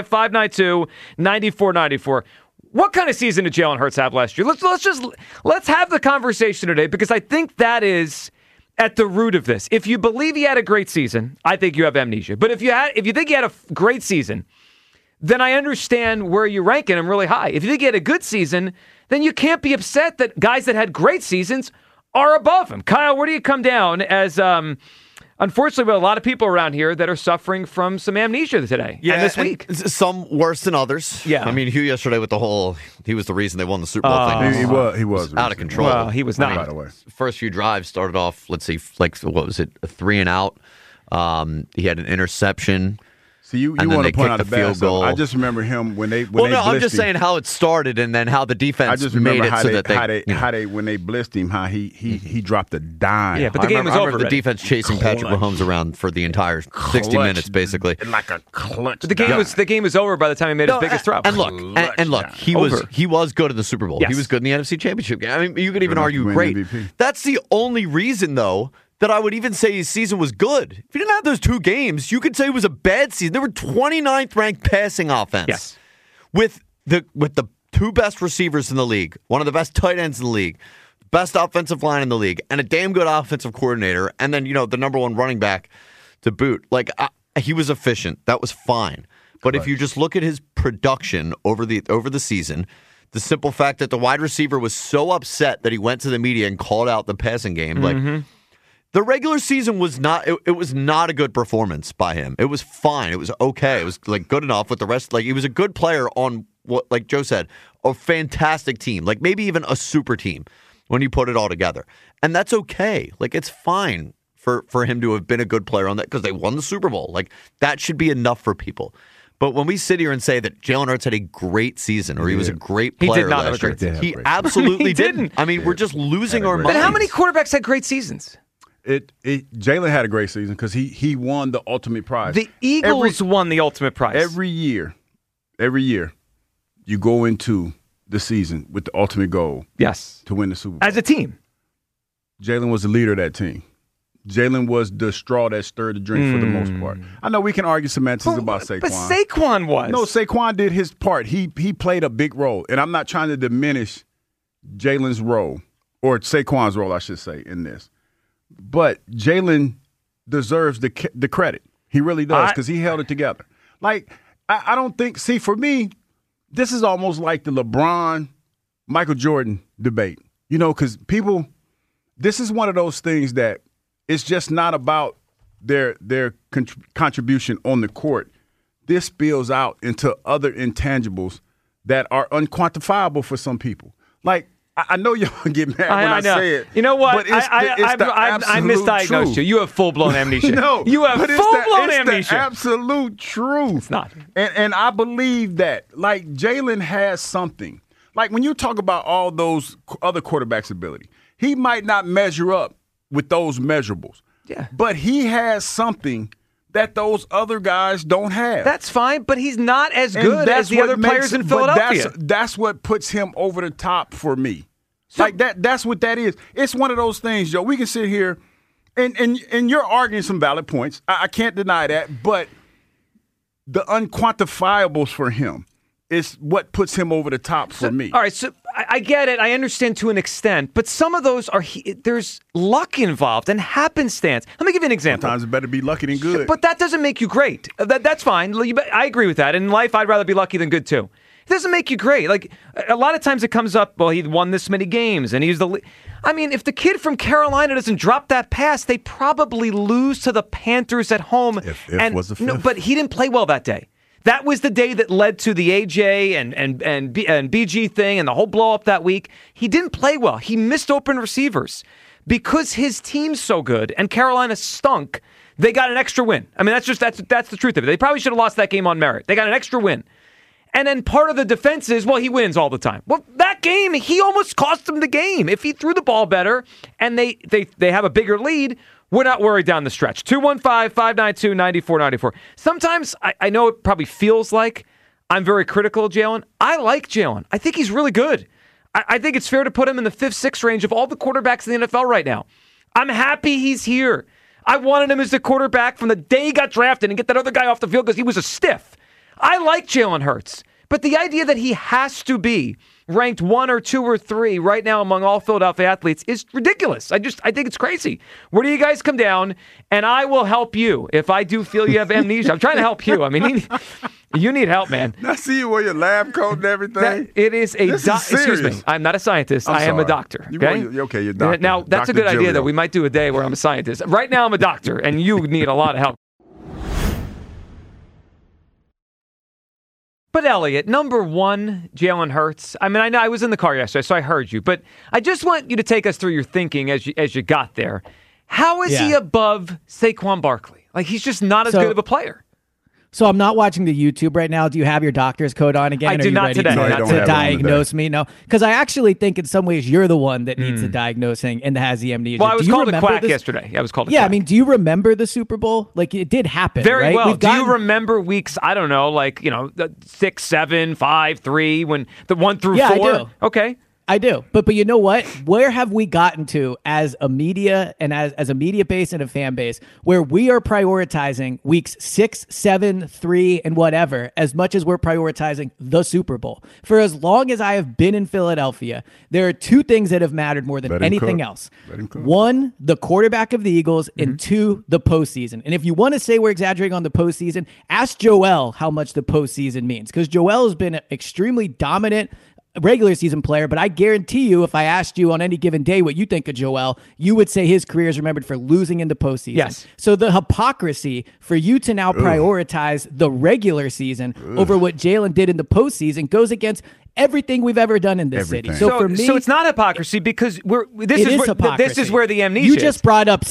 215-592-9494. What kind of season did Jalen Hurts have last year? Let's have the conversation today, because I think that is at the root of this. If you believe he had a great season, I think you have amnesia. But if you think he had a great season, then I understand where you're ranking him really high. If you think he had a good season, then you can't be upset that guys that had great seasons are above him. Kyle, where do you come down as, unfortunately, we have a lot of people around here that are suffering from some amnesia today and this week. Some worse than others. Yeah. I mean, Hugh yesterday with the whole, he was the reason they won the Super Bowl thing. He was out of control. Well, he was not. By the way. First few drives started off, let's see, like, what was it, a 3 and out. He had an interception. So you and want to point out the the field goal. I just remember him when they I'm just saying how it started and then how the defense I just remember made it how so they, that they, how they, how they when they blitzed him, how he dropped a dime. Yeah, but the game was over. The defense chasing Patrick Mahomes around for the entire 60 minutes, basically. Like a clutch. But the game was over by the time he made his biggest throw. And look, he was good in the Super Bowl. Yes. He was good in the NFC Championship game. I mean, you could even argue great. MVP. That's the only reason, though, that I would even say his season was good. If he didn't have those 2 games, you could say it was a bad season. They were 29th ranked passing offense. Yes. With the 2 best receivers in the league, one of the best tight ends in the league, best offensive line in the league, and a damn good offensive coordinator, and then, the number 1 running back to boot. Like, he was efficient. That was fine. But if you just look at his production over the season, the simple fact that the wide receiver was so upset that he went to the media and called out the passing game, like, the regular season was not. It was not a good performance by him. It was fine. It was okay. It was like good enough with the rest. Like, he was a good player on what, like Joe said, a fantastic team. Like, maybe even a super team when you put it all together. And that's okay. Like, it's fine for him to have been a good player on that because they won the Super Bowl. Like, that should be enough for people. But when we sit here and say that Jalen Hurts had a great season or he was a great player he did not last have a great year, season. he absolutely He didn't. I mean, we're just losing our minds. But how many quarterbacks had great seasons? Jalen had a great season because he won the ultimate prize. The Eagles won the ultimate prize. Every year, you go into the season with the ultimate goal. Yes. To win the Super Bowl. As a team. Jalen was the leader of that team. Jalen was the straw that stirred the drink for the most part. I know we can argue semantics about Saquon. But Saquon was. No, Saquon did his part. He played a big role. And I'm not trying to diminish Jalen's role, or Saquon's role, I should say, in this. But Jalen deserves the credit. He really does because he held it together. Like, I don't think – see, for me, this is almost like the LeBron-Michael Jordan debate. Because people – this is one of those things that it's just not about their contribution on the court. This spills out into other intangibles that are unquantifiable for some people. Like, I know y'all get mad when I say it. You know what? But I misdiagnosed you. You have full-blown amnesia. No. You have full-blown amnesia. It's the absolute truth. It's not. And I believe that. Like, Jalen has something. Like, when you talk about all those other quarterbacks' ability, he might not measure up with those measurables. Yeah. But he has something that those other guys don't have. That's fine, but he's not as good as the other players in Philadelphia. That's what puts him over the top for me. Like that's what that is. It's one of those things, Joe. We can sit here and you're arguing some valid points. I can't deny that, but the unquantifiables for him is what puts him over the top for me. All right, so I get it. I understand to an extent, but some of those there's luck involved and happenstance. Let me give you an example. Sometimes it better be lucky than good. But that doesn't make you great. That's fine. I agree with that. In life, I'd rather be lucky than good too. It doesn't make you great. Like, a lot of times it comes up, well, he won this many games, and he's I mean, if the kid from Carolina doesn't drop that pass, they probably lose to the Panthers at home. If was the fifth. No, but he didn't play well that day. That was the day that led to the AJ and BG thing and the whole blow up that week. He didn't play well. He missed open receivers. Because his team's so good and Carolina stunk, they got an extra win. I mean, that's the truth of it. They probably should have lost that game on merit. They got an extra win. And then part of the defense is, well, he wins all the time. Well, that game, he almost cost them the game. If he threw the ball better and they have a bigger lead, we're not worried down the stretch. 215-592-9494. Sometimes I know it probably feels like I'm very critical of Jalen. I like Jalen. I think he's really good. I think it's fair to put him in the 5th, 6th range of all the quarterbacks in the NFL right now. I'm happy he's here. I wanted him as the quarterback from the day he got drafted and get that other guy off the field because he was a stiff. I like Jalen Hurts, But the idea that he has to be ranked 1 or 2 or 3 right now among all Philadelphia athletes is ridiculous. I think it's crazy. Where do you guys come down? And I will help you if I do feel you have amnesia. I'm trying to help you. I mean, you need help, man. I see you wear your lab coat and everything. It is a excuse me. I'm not a scientist. I am a doctor. Okay, you're a doctor. Now that's Dr. a good idea. Giulio. That we might do a day where I'm a scientist. Right now I'm a doctor, and you need a lot of help. But Elliot, number 1, Jalen Hurts. I mean, I know I was in the car yesterday, so I heard you. But I just want you to take us through your thinking as you got there. How is he above Saquon Barkley? Like, he's just not as good of a player. So I'm not watching the YouTube right now. Do you have your doctor's coat on again? I do not today. To diagnose me? No, because I actually think in some ways you're the one that needs the diagnosing and has the amnesia. Well, I was called a quack yesterday. I was called a quack. I mean, do you remember the Super Bowl? Like, it did happen. Very right? well. Do you remember weeks, I don't know, like, 6, 7, 5, 3, when the 1 through 4? I do. Okay. I do. But you know what? Where have we gotten to as a media and as a media base and a fan base where we are prioritizing weeks 6, 7, 3, and whatever as much as we're prioritizing the Super Bowl? For as long as I have been in Philadelphia, there are 2 things that have mattered more than anything else. 1, the quarterback of the Eagles, and 2, the postseason. And if you want to say we're exaggerating on the postseason, ask Joel how much the postseason means, because Joel has been an extremely dominant regular season player, but I guarantee you if I asked you on any given day what you think of Joel, you would say his career is remembered for losing in the postseason. Yes. So the hypocrisy for you to now prioritize the regular season over what Jalen did in the postseason goes against everything we've ever done in this city. So for me, so it's not hypocrisy because this is where the amnesia You just brought up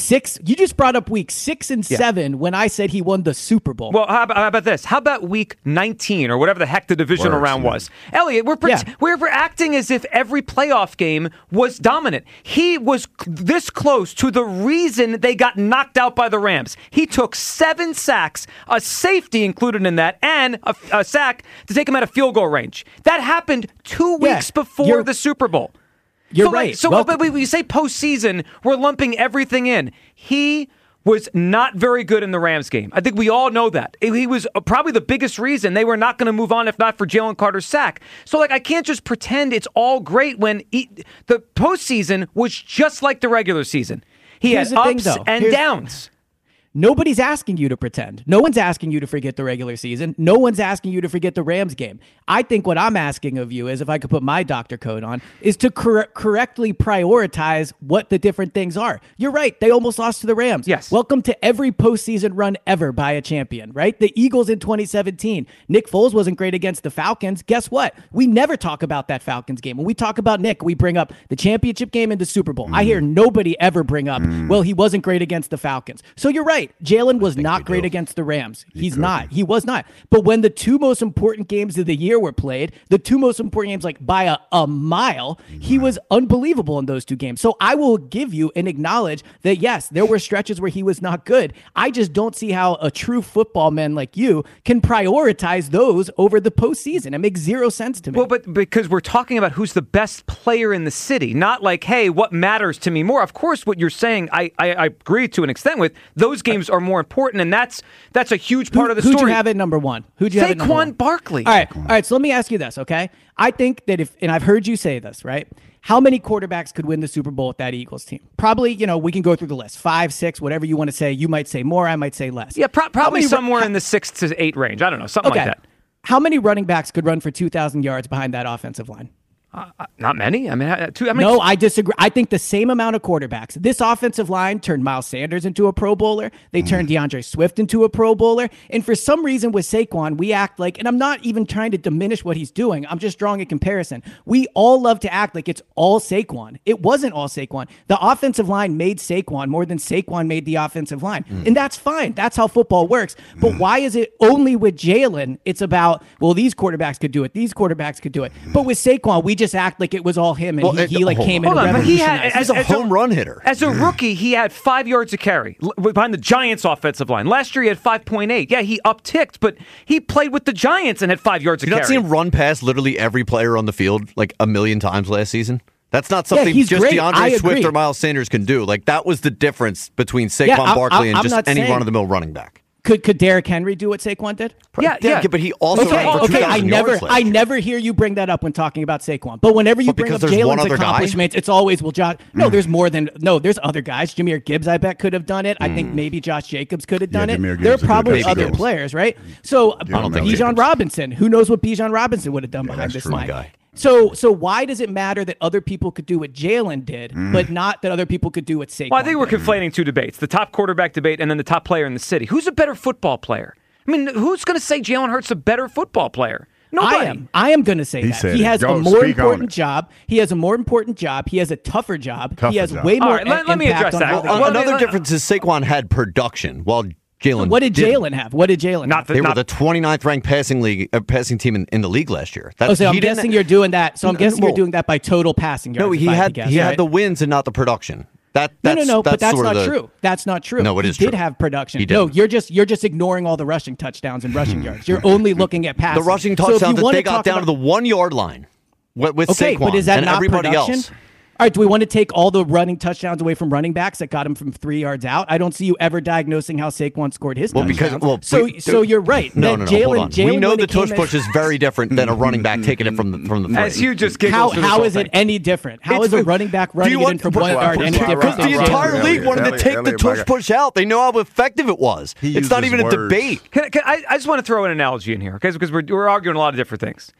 week 6 and 7 when I said he won the Super Bowl. Well, how about this? How about week 19 or whatever the heck the divisional round was? Elliot, we're acting as if every playoff game was dominant. He was this close to the reason they got knocked out by the Rams. He took 7 sacks, a safety included in that, and a sack to take him out of field goal range. That happened 2 weeks before the Super Bowl. You're right. But when you say postseason, we're lumping everything in. He was not very good in the Rams game. I think we all know that. He was probably the biggest reason they were not going to move on if not for Jalen Carter's sack. So, I can't just pretend it's all great when the postseason was just like the regular season. He had ups and downs. Nobody's asking you to pretend. No one's asking you to forget the regular season. No one's asking you to forget the Rams game. I think what I'm asking of you is, if I could put my doctor coat on, is to correctly prioritize what the different things are. You're right. They almost lost to the Rams. Yes. Welcome to every postseason run ever by a champion, right? The Eagles in 2017. Nick Foles wasn't great against the Falcons. Guess what? We never talk about that Falcons game. When we talk about Nick, we bring up the championship game and the Super Bowl. I hear nobody ever bring up, well, he wasn't great against the Falcons. So you're right. Jalen was not great against the Rams. He was not. But when the 2 most important games of the year were played, the 2 most important games, like by a mile, he was unbelievable in those 2 games. So I will give you and acknowledge that, yes, there were stretches where he was not good. I just don't see how a true football man like you can prioritize those over the postseason. It makes 0 sense to me. Well, but because we're talking about who's the best player in the city, not like, hey, what matters to me more? Of course, what you're saying, I agree to an extent with. Those games are more important, and that's a huge part of the story. Who'd you have at number 1? Who'd you have at number 1? Saquon Barkley. All right. So let me ask you this, okay? I think that and I've heard you say this, right? How many quarterbacks could win the Super Bowl with that Eagles team? Probably, we can go through the list. 5, 6, whatever you want to say. You might say more. I might say less. Yeah, probably somewhere in the 6 to 8 range. I don't know, something like that. How many running backs could run for 2,000 yards behind that offensive line? Not many. No, I disagree. I think the same amount of quarterbacks. This offensive line turned Miles Sanders into a Pro Bowler. They turned DeAndre Swift into a Pro Bowler. And for some reason with Saquon, we act like, and I'm not even trying to diminish what he's doing. I'm just drawing a comparison. We all love to act like it's all Saquon. It wasn't all Saquon. The offensive line made Saquon more than Saquon made the offensive line. And that's fine. That's how football works. But why is it only with Jalen? It's about, well, these quarterbacks could do it. These quarterbacks could do it. But with Saquon, we just act like it was all him, and he came in and revolutionized. He's a home run hitter. As a rookie, he had 5 yards to carry behind the Giants' offensive line. Last year, he had 5.8. Yeah, he upticked, but he played with the Giants and had 5 yards to carry. You not see him run past literally every player on the field like a million times last season? That's not something just great. DeAndre Swift or Miles Sanders can do. Like, that was the difference between Saquon Barkley and just any run-of-the-mill running back. Could Derrick Henry do what Saquon did? Yeah, but he also I never hear you bring that up when talking about Saquon. But whenever you bring up Jalen's accomplishments, it's always Josh. No, there's more than there's other guys. Jahmyr Gibbs, I bet, could have done it. I think maybe Josh Jacobs could have done it. There are probably other players, right? So Bijan Robinson, who knows what Bijan Robinson would have done behind this line? So why does it matter that other people could do what Jalen did, but not that other people could do what Saquon? Well, I think we're conflating two debates: the top quarterback debate and then the top player in the city. Who's a better football player? I mean, who's going to say Jalen Hurts a better football player? Nobody. I am going to say that. He has a more important job. He has a more important job. He has a tougher job. He has way more impact. Let me address that. Another difference is Saquon had production, while Jalen. What did Jalen have? What did Jalen have? They were the 29th ranked passing team in the league last year. I'm guessing you're doing that. So I'm guessing you're doing that by total passing yards. No, he had the wins and not the production. But that's not true. That's not true. No, it is true. He did have production. No, you're just ignoring all the rushing touchdowns and rushing yards. You're only looking at passing. The rushing touchdowns that they got down to the 1 yard line with Saquon but is that and not everybody production? else. All right, do we want to take all the running touchdowns away from running backs that got him from 3 yards out? I don't see you ever diagnosing how Saquon scored his touchdowns. So you're right. No, hold on. We know the tush push is very different than a running back taking it from the frame. As you just giggled how is it any different? How is a running back running it in from 1 yard any different? Because the entire league wanted to take the tush push out. They know how effective it was. It's not even a debate. I just want to throw an analogy in here, because we're arguing a lot of different things.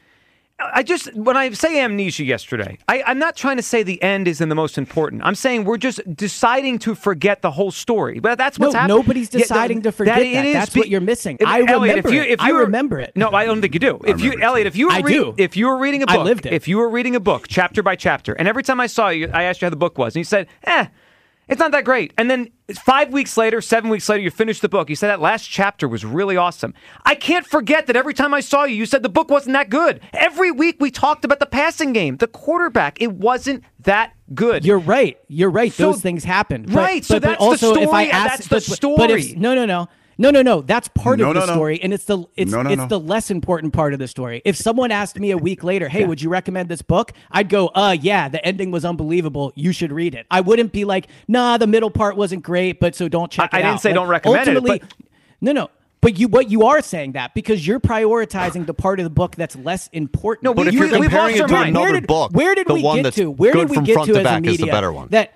When I say amnesia yesterday, I'm not trying to say the end isn't the most important. I'm saying we're just deciding to forget the whole story. But that's what's happening. Nobody's deciding to forget that. That's what you're missing. I remember it. No, I don't think you do. If you were reading a book, I lived it. If you were reading a book chapter by chapter, and every time I saw you, I asked you how the book was, and you said, it's not that great. And then 5 weeks later, 7 weeks later, you finished the book. You said that last chapter was really awesome. I can't forget that every time I saw you, you said the book wasn't that good. Every week we talked about the passing game, the quarterback. It wasn't that good. You're right. Those things happen. Right. So that's the story. That's the story. No. That's part of the story, and it's the less important part of the story. If someone asked me a week later, "Hey, would you recommend this book?" I'd go, yeah, the ending was unbelievable. You should read it." I wouldn't be like, "Nah, the middle part wasn't great, but so don't check it out." I didn't say don't recommend it. But... No. But you are saying that because you're prioritizing the part of the book that's less important. No, but if you're comparing it to another book, where did we get to? Where did we get to as a media? Is the better one. That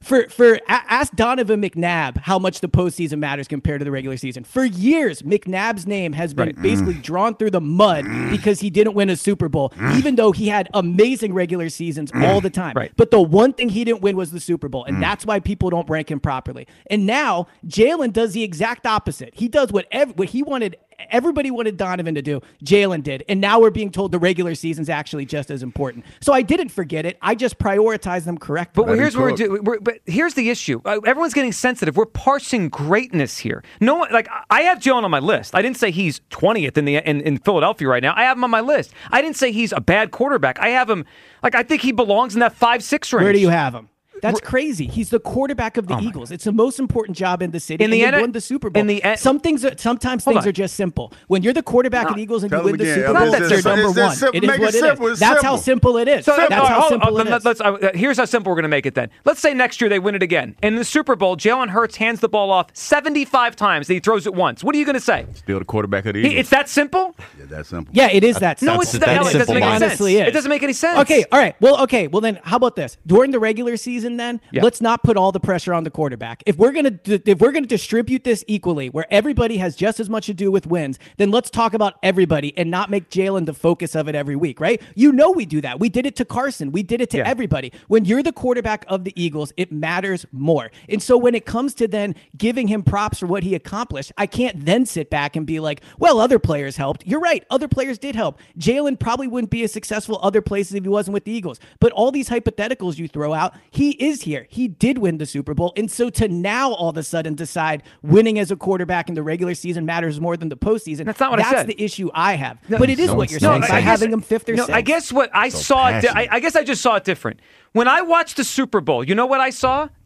ask Donovan McNabb how much the postseason matters compared to the regular season. For years, McNabb's name has been basically drawn through the mud because he didn't win a Super Bowl, even though he had amazing regular seasons all the time. But the one thing he didn't win was the Super Bowl, and that's why people don't rank him properly. And now Jalen does the exact opposite. He does what he wanted. Everybody wanted Donovan to do. Jalen did. And now we're being told the regular season's actually just as important. So I didn't forget it. I just prioritized them correctly. But here's what but here's the issue. Everyone's getting sensitive. We're parsing greatness here. No one, I have Jalen on my list. I didn't say he's 20th in Philadelphia right now. I have him on my list. I didn't say he's a bad quarterback. I have him, I think he belongs in that 5-6 range. Where do you have him? That's crazy. He's the quarterback of the Eagles. It's the most important job in the city. He won the Super Bowl. Sometimes things are just simple. When you're the quarterback of the Eagles and you win the Super Bowl, you're number one. It is what it is. That's how simple it is. That's how simple it is. Here's how simple we're going to make it then. Let's say next year they win it again. In the Super Bowl, Jalen Hurts hands the ball off 75 times and he throws it once. What are you going to say? Still the quarterback of the Eagles. It's that simple? Yeah, that's simple. Yeah, it is that simple. No, it's that simple. It doesn't make any sense. It doesn't make any sense. Okay, all right. Well, then how about this? During the regular season then, let's not put all the pressure on the quarterback. If we're gonna distribute this equally, where everybody has just as much to do with wins, then let's talk about everybody and not make Jalen the focus of it every week, right? We do that. We did it to Carson. We did it to everybody. When you're the quarterback of the Eagles, it matters more. And so when it comes to then giving him props for what he accomplished, I can't then sit back and be like, well, other players helped. You're right. Other players did help. Jalen probably wouldn't be as successful other places if he wasn't with the Eagles. But all these hypotheticals you throw out, he is here. He did win the Super Bowl. And so to now all of a sudden decide winning as a quarterback in the regular season matters more than the postseason. That's not what I said. That's the issue I have. But it is what you're saying by having him fifth or sixth. I guess what I saw, I guess I just saw it different. When I watched the Super Bowl, you know what I saw?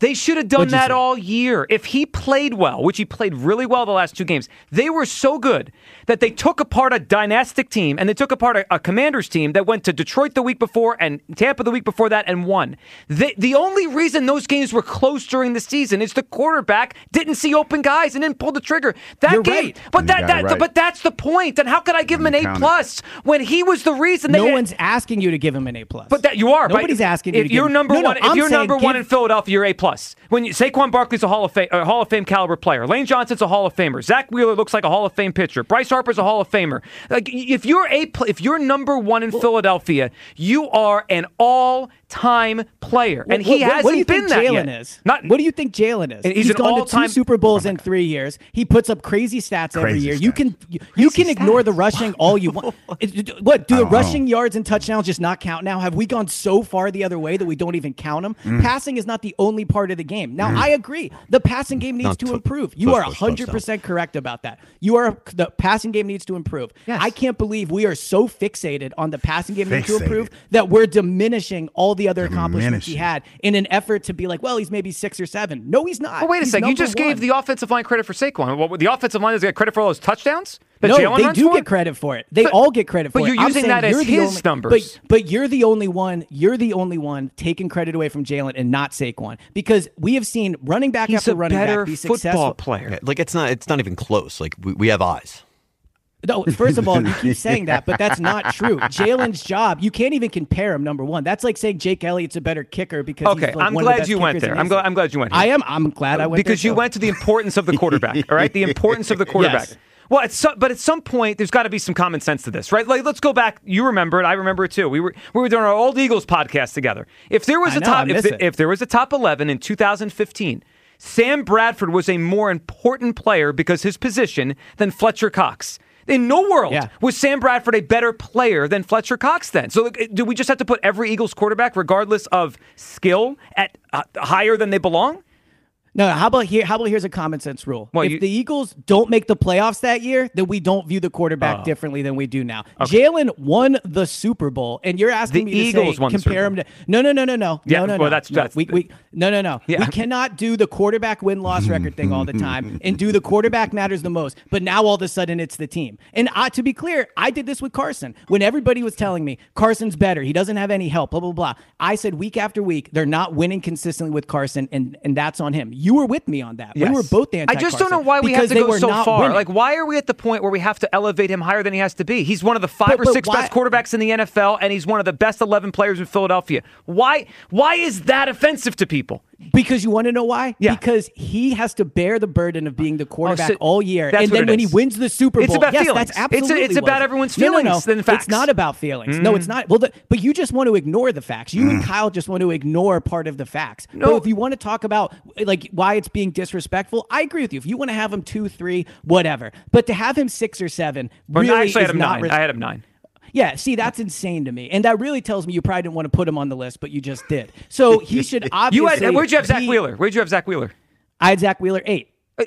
They should have done that all year. If he played well, which he played really well the last 2 games, they were so good that they took apart a dynastic team and they took apart a Commanders team that went to Detroit the week before and Tampa the week before that and won. The only reason those games were close during the season is the quarterback didn't see open guys and didn't pull the trigger. You're right. But but that's the point. And how could I give him an A+ when he was the reason? No one's asking you to give him an A+. But that you are. Nobody's asking you to give him. If you're number one in Philadelphia, you're A+. When Saquon Barkley's a Hall of Fame caliber player, Lane Johnson's a Hall of Famer, Zach Wheeler looks like a Hall of Fame pitcher, Bryce Harper's a Hall of Famer. Like if you're number one in Philadelphia, you are an all-time player, and he hasn't been that Jalen yet. Is? What do you think Jalen is? He's gone to 2 Super Bowls in 3 years. He puts up crazy stats every year. You can ignore the rushing all you want. What do the rushing yards and touchdowns just not count now? Have we gone so far the other way that we don't even count them? Passing is not the only part of the game. Now I agree, the passing game needs to improve. You are 100% correct about that. The passing game needs to improve. Yes. I can't believe we are so fixated on the passing game needs to improve that we're diminishing all the other accomplishments he had in an effort to be like, well, he's maybe 6 or 7. No, he's not. Well, wait a second. You just gave the offensive line credit for Saquon. Well, the offensive line doesn't get credit for all those touchdowns? No, they do get credit for it. They all get credit for it. But you're using that as his numbers. But you're the only one. You're the only one taking credit away from Jalen and not Saquon, because we have seen running back after running back be successful. He's a better football player. Yeah, like it's not even close. Like we have eyes. No, first of all, you keep saying that, but that's not true. Jalen's job, you can't even compare him, number one. That's like saying Jake Elliott's a better kicker because he's like I'm glad you went there. I'm glad you went here. I'm glad I went there. Because you went to the importance of the quarterback, all right? The importance of the quarterback. Yes. Well, but at some point, there's got to be some common sense to this, right? Like, let's go back. You remember it. I remember it too. We were doing our old Eagles podcast together. If there was if there was a top 11 in 2015, Sam Bradford was a more important player because his position than Fletcher Cox. In no world was Sam Bradford a better player than Fletcher Cox then. So do we just have to put every Eagles quarterback, regardless of skill, at higher than they belong? No, how about here's a common sense rule. If the Eagles don't make the playoffs that year, then we don't view the quarterback differently than we do now. Okay. Jalen won the Super Bowl, and you're asking me to compare him to No. Yeah, no. Well, that's no. Yeah. We cannot do the quarterback win-loss record thing all the time and do the quarterback matters the most. But now all of a sudden it's the team. And to be clear, I did this with Carson. When everybody was telling me Carson's better, he doesn't have any help, blah, blah, blah. I said week after week, they're not winning consistently with Carson, and that's on him. You were with me on that. Yes. We were both anti-Carson. I just don't know why we have to go so far. Winning. Like, why are we at the point where we have to elevate him higher than he has to be? He's one of the 5 or 6 best quarterbacks in the NFL, and he's one of the best 11 players in Philadelphia. Why is that offensive to people? Because you want to know why? Yeah. Because he has to bear the burden of being the quarterback all year. And then when he wins the Super Bowl, it's about feelings. That's absolutely it's about everyone's feelings than facts. It's not about feelings. No, it's not. Well, but you just want to ignore the facts. You and Kyle just want to ignore part of the facts. No. But if you want to talk about like why it's being disrespectful, I agree with you. If you want to have him 2, 3, whatever. But to have him 6 or 7 really actually, is not. I had him 9. Yeah, see, that's insane to me. And that really tells me you probably didn't want to put him on the list, but you just did. So he should obviously... Where'd you have Zach Wheeler? Where'd you have Zach Wheeler? I had Zach Wheeler 8.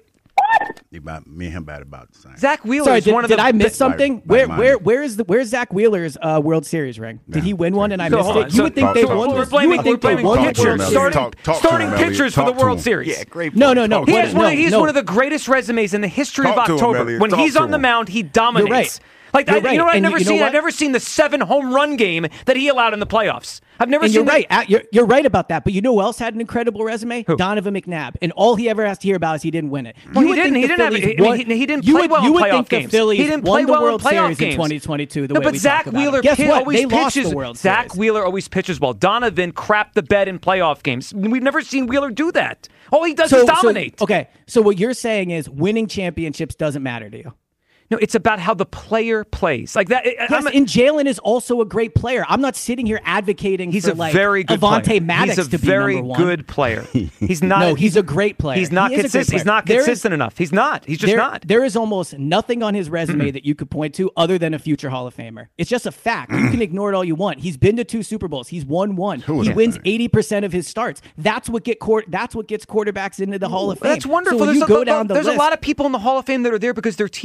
Me and him bad about the same. Zach Wheeler is one of the... Did I miss something? Where's Zach Wheeler's World Series ring? Did he win one and I missed it? You would think they won this. We're blaming pitchers, starting pitchers for the World Series. Yeah, great. No. He's one of the greatest resumes in the history of October. When he's on the mound, he dominates. You're right. Like, you know what I've never seen? I've never seen the 7 home run game that he allowed in the playoffs. I've never seen that. You're right about that. But you know who else had an incredible resume? Who? Donovan McNabb. And all he ever has to hear about is he didn't win it. Well, he didn't play well in playoff games. He didn't play well in playoff games in 2022. No, but Zach Wheeler always pitches. Zach Wheeler always pitches well. Donovan crapped the bed in playoff games. We've never seen Wheeler do that. All he does is dominate. So what you're saying is winning championships doesn't matter to you. No, it's about how the player plays. Like that. And Jalen is also a great player. I'm not sitting here advocating for very good Avonte Maddox to be number one. He's a very good player. He's not. No, he's a great player. He's not consistent. He's not consistent enough. He's not. He's just not. There is almost nothing on his resume that you could point to other than a future Hall of Famer. It's just a fact. You can ignore it all you want. He's been to 2 Super Bowls. He's won 1. He wins 80% of his starts. That's what gets quarterbacks into the Hall of Fame. That's wonderful. So There's a lot of people in the Hall of Fame that are there because their team was great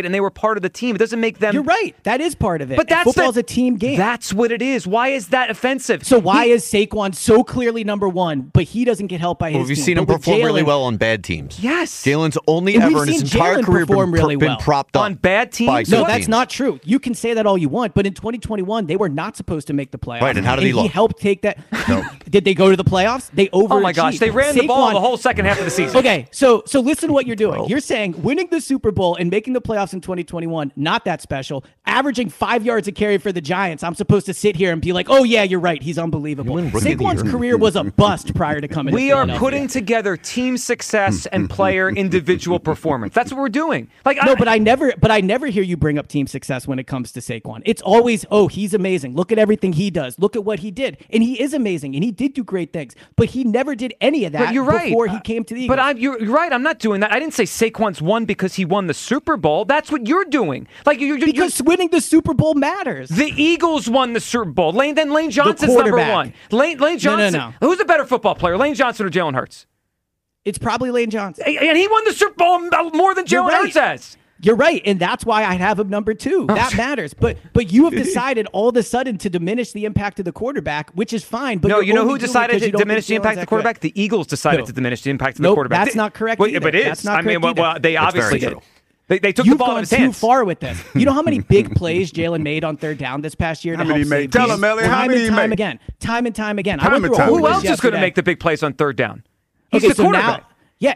great and they were part of the team. It doesn't make them. You're right. That is part of it. But football's a team game. That's what it is. Why is that offensive? So why is Saquon so clearly number one, but he doesn't get help by his team? We've seen him perform really well on bad teams. Yes. Jalen's only ever in his entire career been propped up on bad teams. No, that's not true. You can say that all you want, but in 2021, they were not supposed to make the playoffs. Right, and how did he look? He helped take that. Did they go to the playoffs? They overachieved. Oh my gosh, they ran the ball the whole second half of the season. Okay, so listen to what you're doing. You're saying winning the Super Bowl and making the playoffs in 2021, not that special. Averaging 5 yards a carry for the Giants, I'm supposed to sit here and be like, oh yeah, you're right. He's unbelievable. Saquon's career was a bust prior to coming. We are putting together team success and player individual performance. That's what we're doing. But I never hear you bring up team success when it comes to Saquon. It's always, oh, he's amazing. Look at everything he does. Look at what he did. And he is amazing, and he did do great things. But he never did any of that before he came to the Eagles. But you're right. I'm not doing that. I didn't say Saquon's won because he won the Super Bowl. That's what you're doing. Because winning the Super Bowl matters. The Eagles won the Super Bowl. Lane Johnson's number one. Lane Johnson. No. Who's a better football player, Lane Johnson or Jalen Hurts? It's probably Lane Johnson. And he won the Super Bowl more than Jalen Hurts has. You're right, and that's why I'd have him number 2. That matters. But you have decided all of a sudden to diminish the impact of the quarterback, which is fine. But no, you know who decided to diminish the impact of the quarterback? The Eagles decided to diminish the impact of the quarterback. That's not correct. But it is. That's not correct. Well, they obviously did. They took You've the ball out of his hands. You've gone too far with this. You know how many big plays Jalen made on third down this past year? How many he made? Tell him, Ellie. How many he made? Time and time again. Who else is going to make the big plays on third down? He's the quarterback.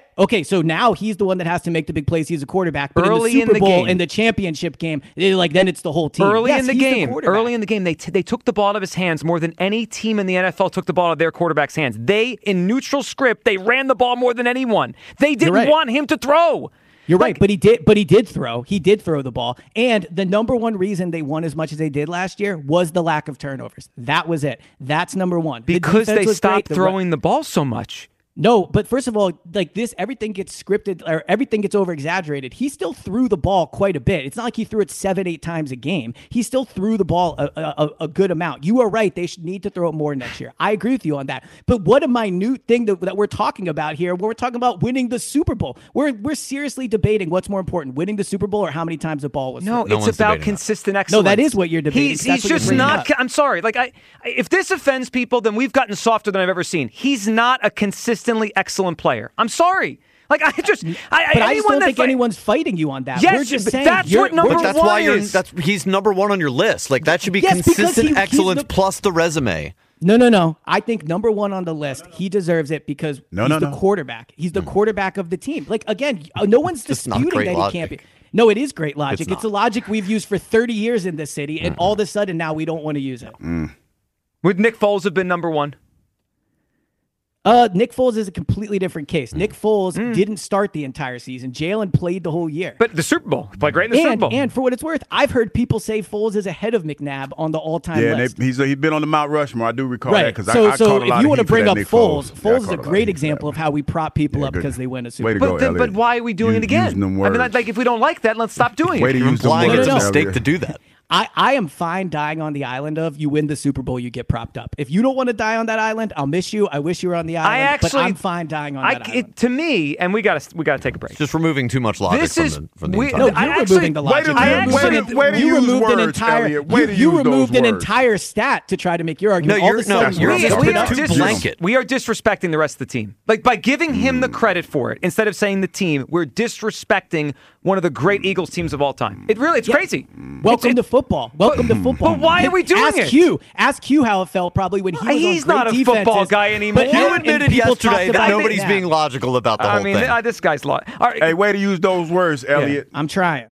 So now he's the one that has to make the big plays. He's a quarterback. But early in the Super Bowl and the championship game, then it's the whole team. Early in the game, they took the ball out of his hands more than any team in the NFL took the ball out of their quarterback's hands. They, in neutral script, they ran the ball more than anyone. They didn't want him to throw. You're right, but he did throw. He did throw the ball. And the number one reason they won as much as they did last year was the lack of turnovers. That was it. That's number one. Because they stopped throwing the ball so much. No, but first of all, everything gets scripted or everything gets over-exaggerated. He still threw the ball quite a bit. It's not like he threw it 7-8 times a game. He still threw the ball a good amount. You are right. They should need to throw it more next year. I agree with you on that. But what a minute thing that we're talking about here. We're talking about winning the Super Bowl. We're seriously debating what's more important, winning the Super Bowl or how many times the ball was thrown. No, it's about consistent excellence. No, that is what you're debating. He's just not. I'm sorry. If this offends people, then we've gotten softer than I've ever seen. He's not a consistently excellent player. I'm sorry. I just don't think anyone's fighting you on that. Yes, we're just saying that's what number that's one why is. He's number one on your list. That should be consistent excellence plus the resume. No. I think number one on the list. He deserves it because he's the quarterback. He's the quarterback of the team. Again, no one's disputing that he can't be. No, it is great logic. It's a logic we've used for 30 years in this city, and all of a sudden now we don't want to use it. Would Nick Foles have been number one? Nick Foles is a completely different case. Nick Foles didn't start the entire season. Jalen played the whole year. But the Super Bowl. He played great in the Super Bowl. And for what it's worth, I've heard people say Foles is ahead of McNabb on the all-time list. He's been on the Mount Rushmore. I do recall that. Because so I caught a lot if you want to of bring up Nick Foles is a great example of how we prop people up because they win a Super Bowl. But why are we doing it again? If we don't like that, let's stop doing it. Way to use them words. It's a mistake to do that. I am fine dying on the island of you win the Super Bowl, you get propped up. If you don't want to die on that island, I'll miss you. I wish you were on the island, but I'm fine dying on that island. To me, and we got to take a break. It's just removing too much logic from the entire. No, you're removing the logic. You removed an entire stat to try to make your argument. You're too blanket. We are disrespecting the rest of the team. By giving him the credit for it instead of saying the team, we're disrespecting one of the great Eagles teams of all time. It's crazy. Welcome to football. Welcome to football. But why are we doing it? Ask Q how it felt probably when he was He's on great not a defenses, football guy anymore. But you admitted yesterday that nobody's being logical about the whole thing. This guy's Right. Hey, way to use those words, Elliot. I'm trying.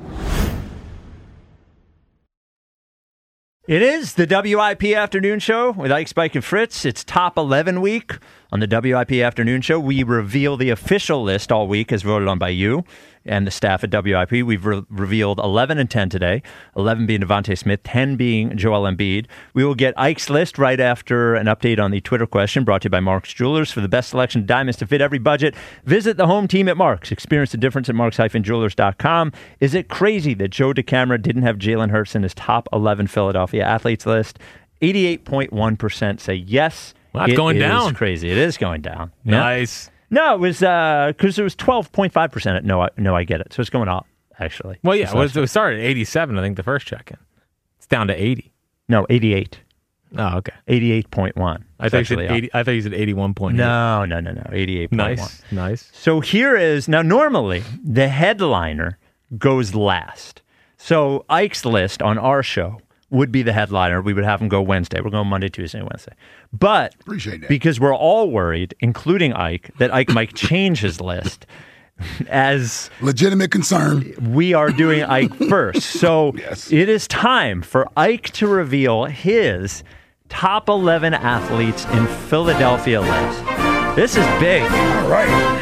It is the WIP Afternoon Show with Ike, Spike, and Fritz. It's top 11 week. On the WIP Afternoon Show, we reveal the official list all week as voted on by you and the staff at WIP. We've revealed 11 and 10 today, 11 being Devontae Smith, 10 being Joel Embiid. We will get Ike's list right after an update on the Twitter question brought to you by Mark's Jewelers. For the best selection of diamonds to fit every budget, visit the home team at Mark's. Experience the difference at marks-jewelers.com. Is it crazy that Joe DeCamara didn't have Jalen Hurts in his top 11 Philadelphia athletes list? 88.1% say yes. Well, that's going down. It is crazy. It is going down. Nice. No, it was because it was 12.5% at no, I get it. So it's going up. actually. Well, yeah, it started at 87, I think, the first check-in. It's down to 80. No, 88. Oh, okay. 88.1. I thought you said 81.8. No, 88.1. Nice. So here is, now normally the headliner goes last. So Ike's list on our show would be the headliner. We would have him go Wednesday. We're going Monday, Tuesday, Wednesday. But appreciate that. Because we're all worried, including Ike, that Ike might change his list. As legitimate concern, we are doing Ike first. So It is time for Ike to reveal his top 11 athletes in Philadelphia list. This is big. All right.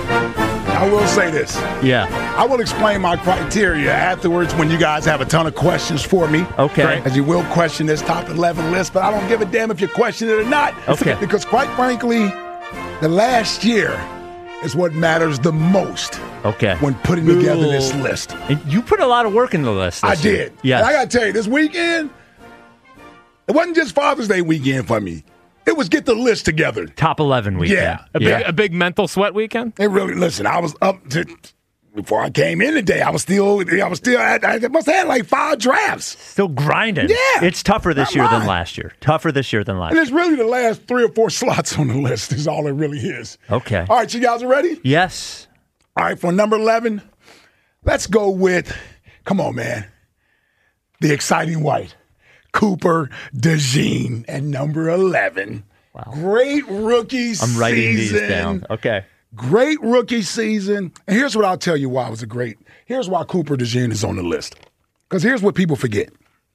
I will say this. Yeah. I will explain my criteria afterwards when you guys have a ton of questions for me. Okay. As you will question this top 11 list, but I don't give a damn if you question it or not. Okay. Because quite frankly, the last year is what matters the most. Okay. When putting together this list. And you put a lot of work in the list. I this year. did. Yeah. And I got to tell you, this weekend, it wasn't just Father's Day weekend for me. It was get the list together. Top 11 weekend. Yeah. A big mental sweat weekend? It really, listen, I was up to, before I came in today, I must have had like 5 drafts. Still grinding. Yeah. It's tougher this year than last year. And it's really the last 3 or 4 slots on the list is all it really is. Okay. All right, you guys are ready? Yes. All right, for number 11, let's go with, come on, man, the exciting white. Cooper DeJean at number 11. Wow. Great rookie season. I'm writing these down. Okay. Great rookie season. And here's what I'll tell you why it was here's why Cooper DeJean is on the list. Because here's what people forget.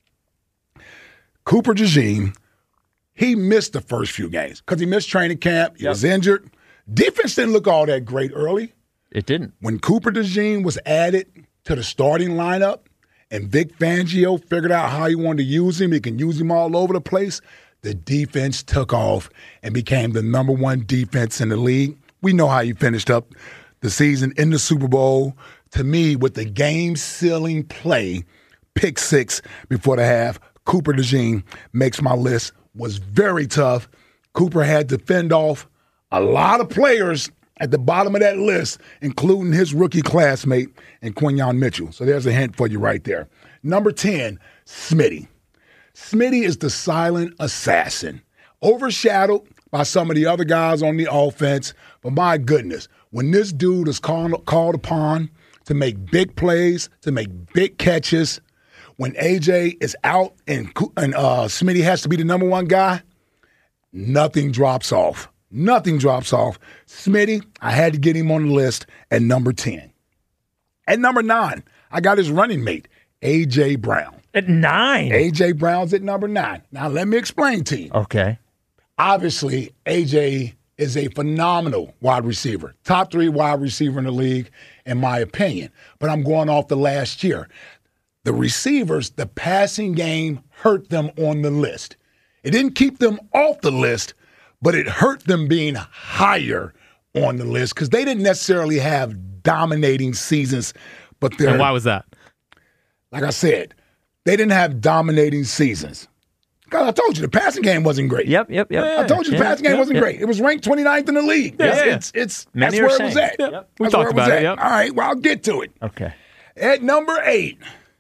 Cooper DeJean, he missed the first few games because he missed training camp. He was injured. Defense didn't look all that great early. It didn't. When Cooper DeJean was added to the starting lineup, and Vic Fangio figured out how he wanted to use him. He can use him all over the place. The defense took off and became the number 1 defense in the league. We know how he finished up the season in the Super Bowl. To me, with the game-sealing play, pick 6 before the half, Cooper DeJean makes my list. Was very tough. Cooper had to fend off a lot of players at the bottom of that list, including his rookie classmate and Quinyon Mitchell. So there's a hint for you right there. Number 10, Smitty. Smitty is the silent assassin, overshadowed by some of the other guys on the offense. But my goodness, when this dude is called upon to make big plays, to make big catches, when AJ is out and Smitty has to be the number 1 guy, nothing drops off. Nothing drops off. Smitty, I had to get him on the list at number 10. At number 9, I got his running mate, A.J. Brown. At 9? A.J. Brown's at number 9. Now, let me explain to you. Okay. Obviously, A.J. is a phenomenal wide receiver. Top 3 wide receiver in the league, in my opinion. But I'm going off the last year. The receivers, the passing game hurt them on the list. It didn't keep them off the list, but it hurt them being higher on the list because they didn't necessarily have dominating seasons. And why was that? Like I said, they didn't have dominating seasons. God, I told you, the passing game wasn't great. Yep. I told you the passing game wasn't great. It was ranked 29th in the league. That's where it was at. Yep. We talked about it. Yep. All right, well, I'll get to it. Okay. At number 8,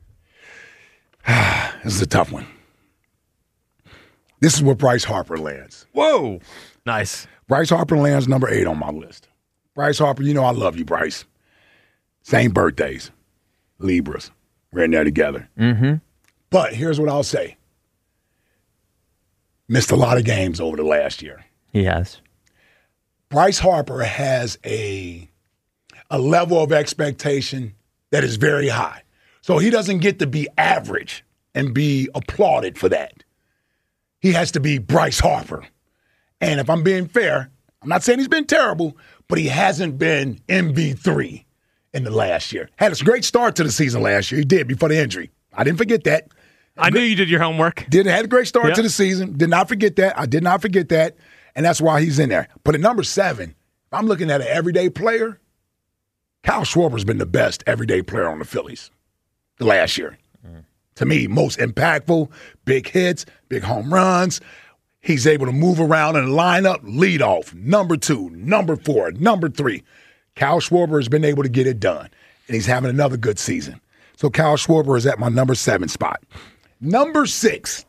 this is a tough one. This is where Bryce Harper lands. Whoa. Nice. Bryce Harper lands number 8 on my list. Bryce Harper, you know I love you, Bryce. Same birthdays. Libras. We're in there together. Mm-hmm. But here's what I'll say. Missed a lot of games over the last year. He has. Bryce Harper has a level of expectation that is very high. So he doesn't get to be average and be applauded for that. He has to be Bryce Harper. And if I'm being fair, I'm not saying he's been terrible, but he hasn't been MV3 in the last year. Had a great start to the season last year. He did before the injury. I didn't forget that. I knew you did your homework. Had a great start to the season. Did not forget that. I did not forget that. And that's why he's in there. But at number 7, if I'm looking at an everyday player, Kyle Schwarber's been the best everyday player on the Phillies the last year. To me, most impactful, big hits, big home runs. He's able to move around in the lineup, lead off, number 2, number 4, number 3. Kyle Schwarber has been able to get it done. and he's having another good season. So Kyle Schwarber is at my number 7 spot. Number 6.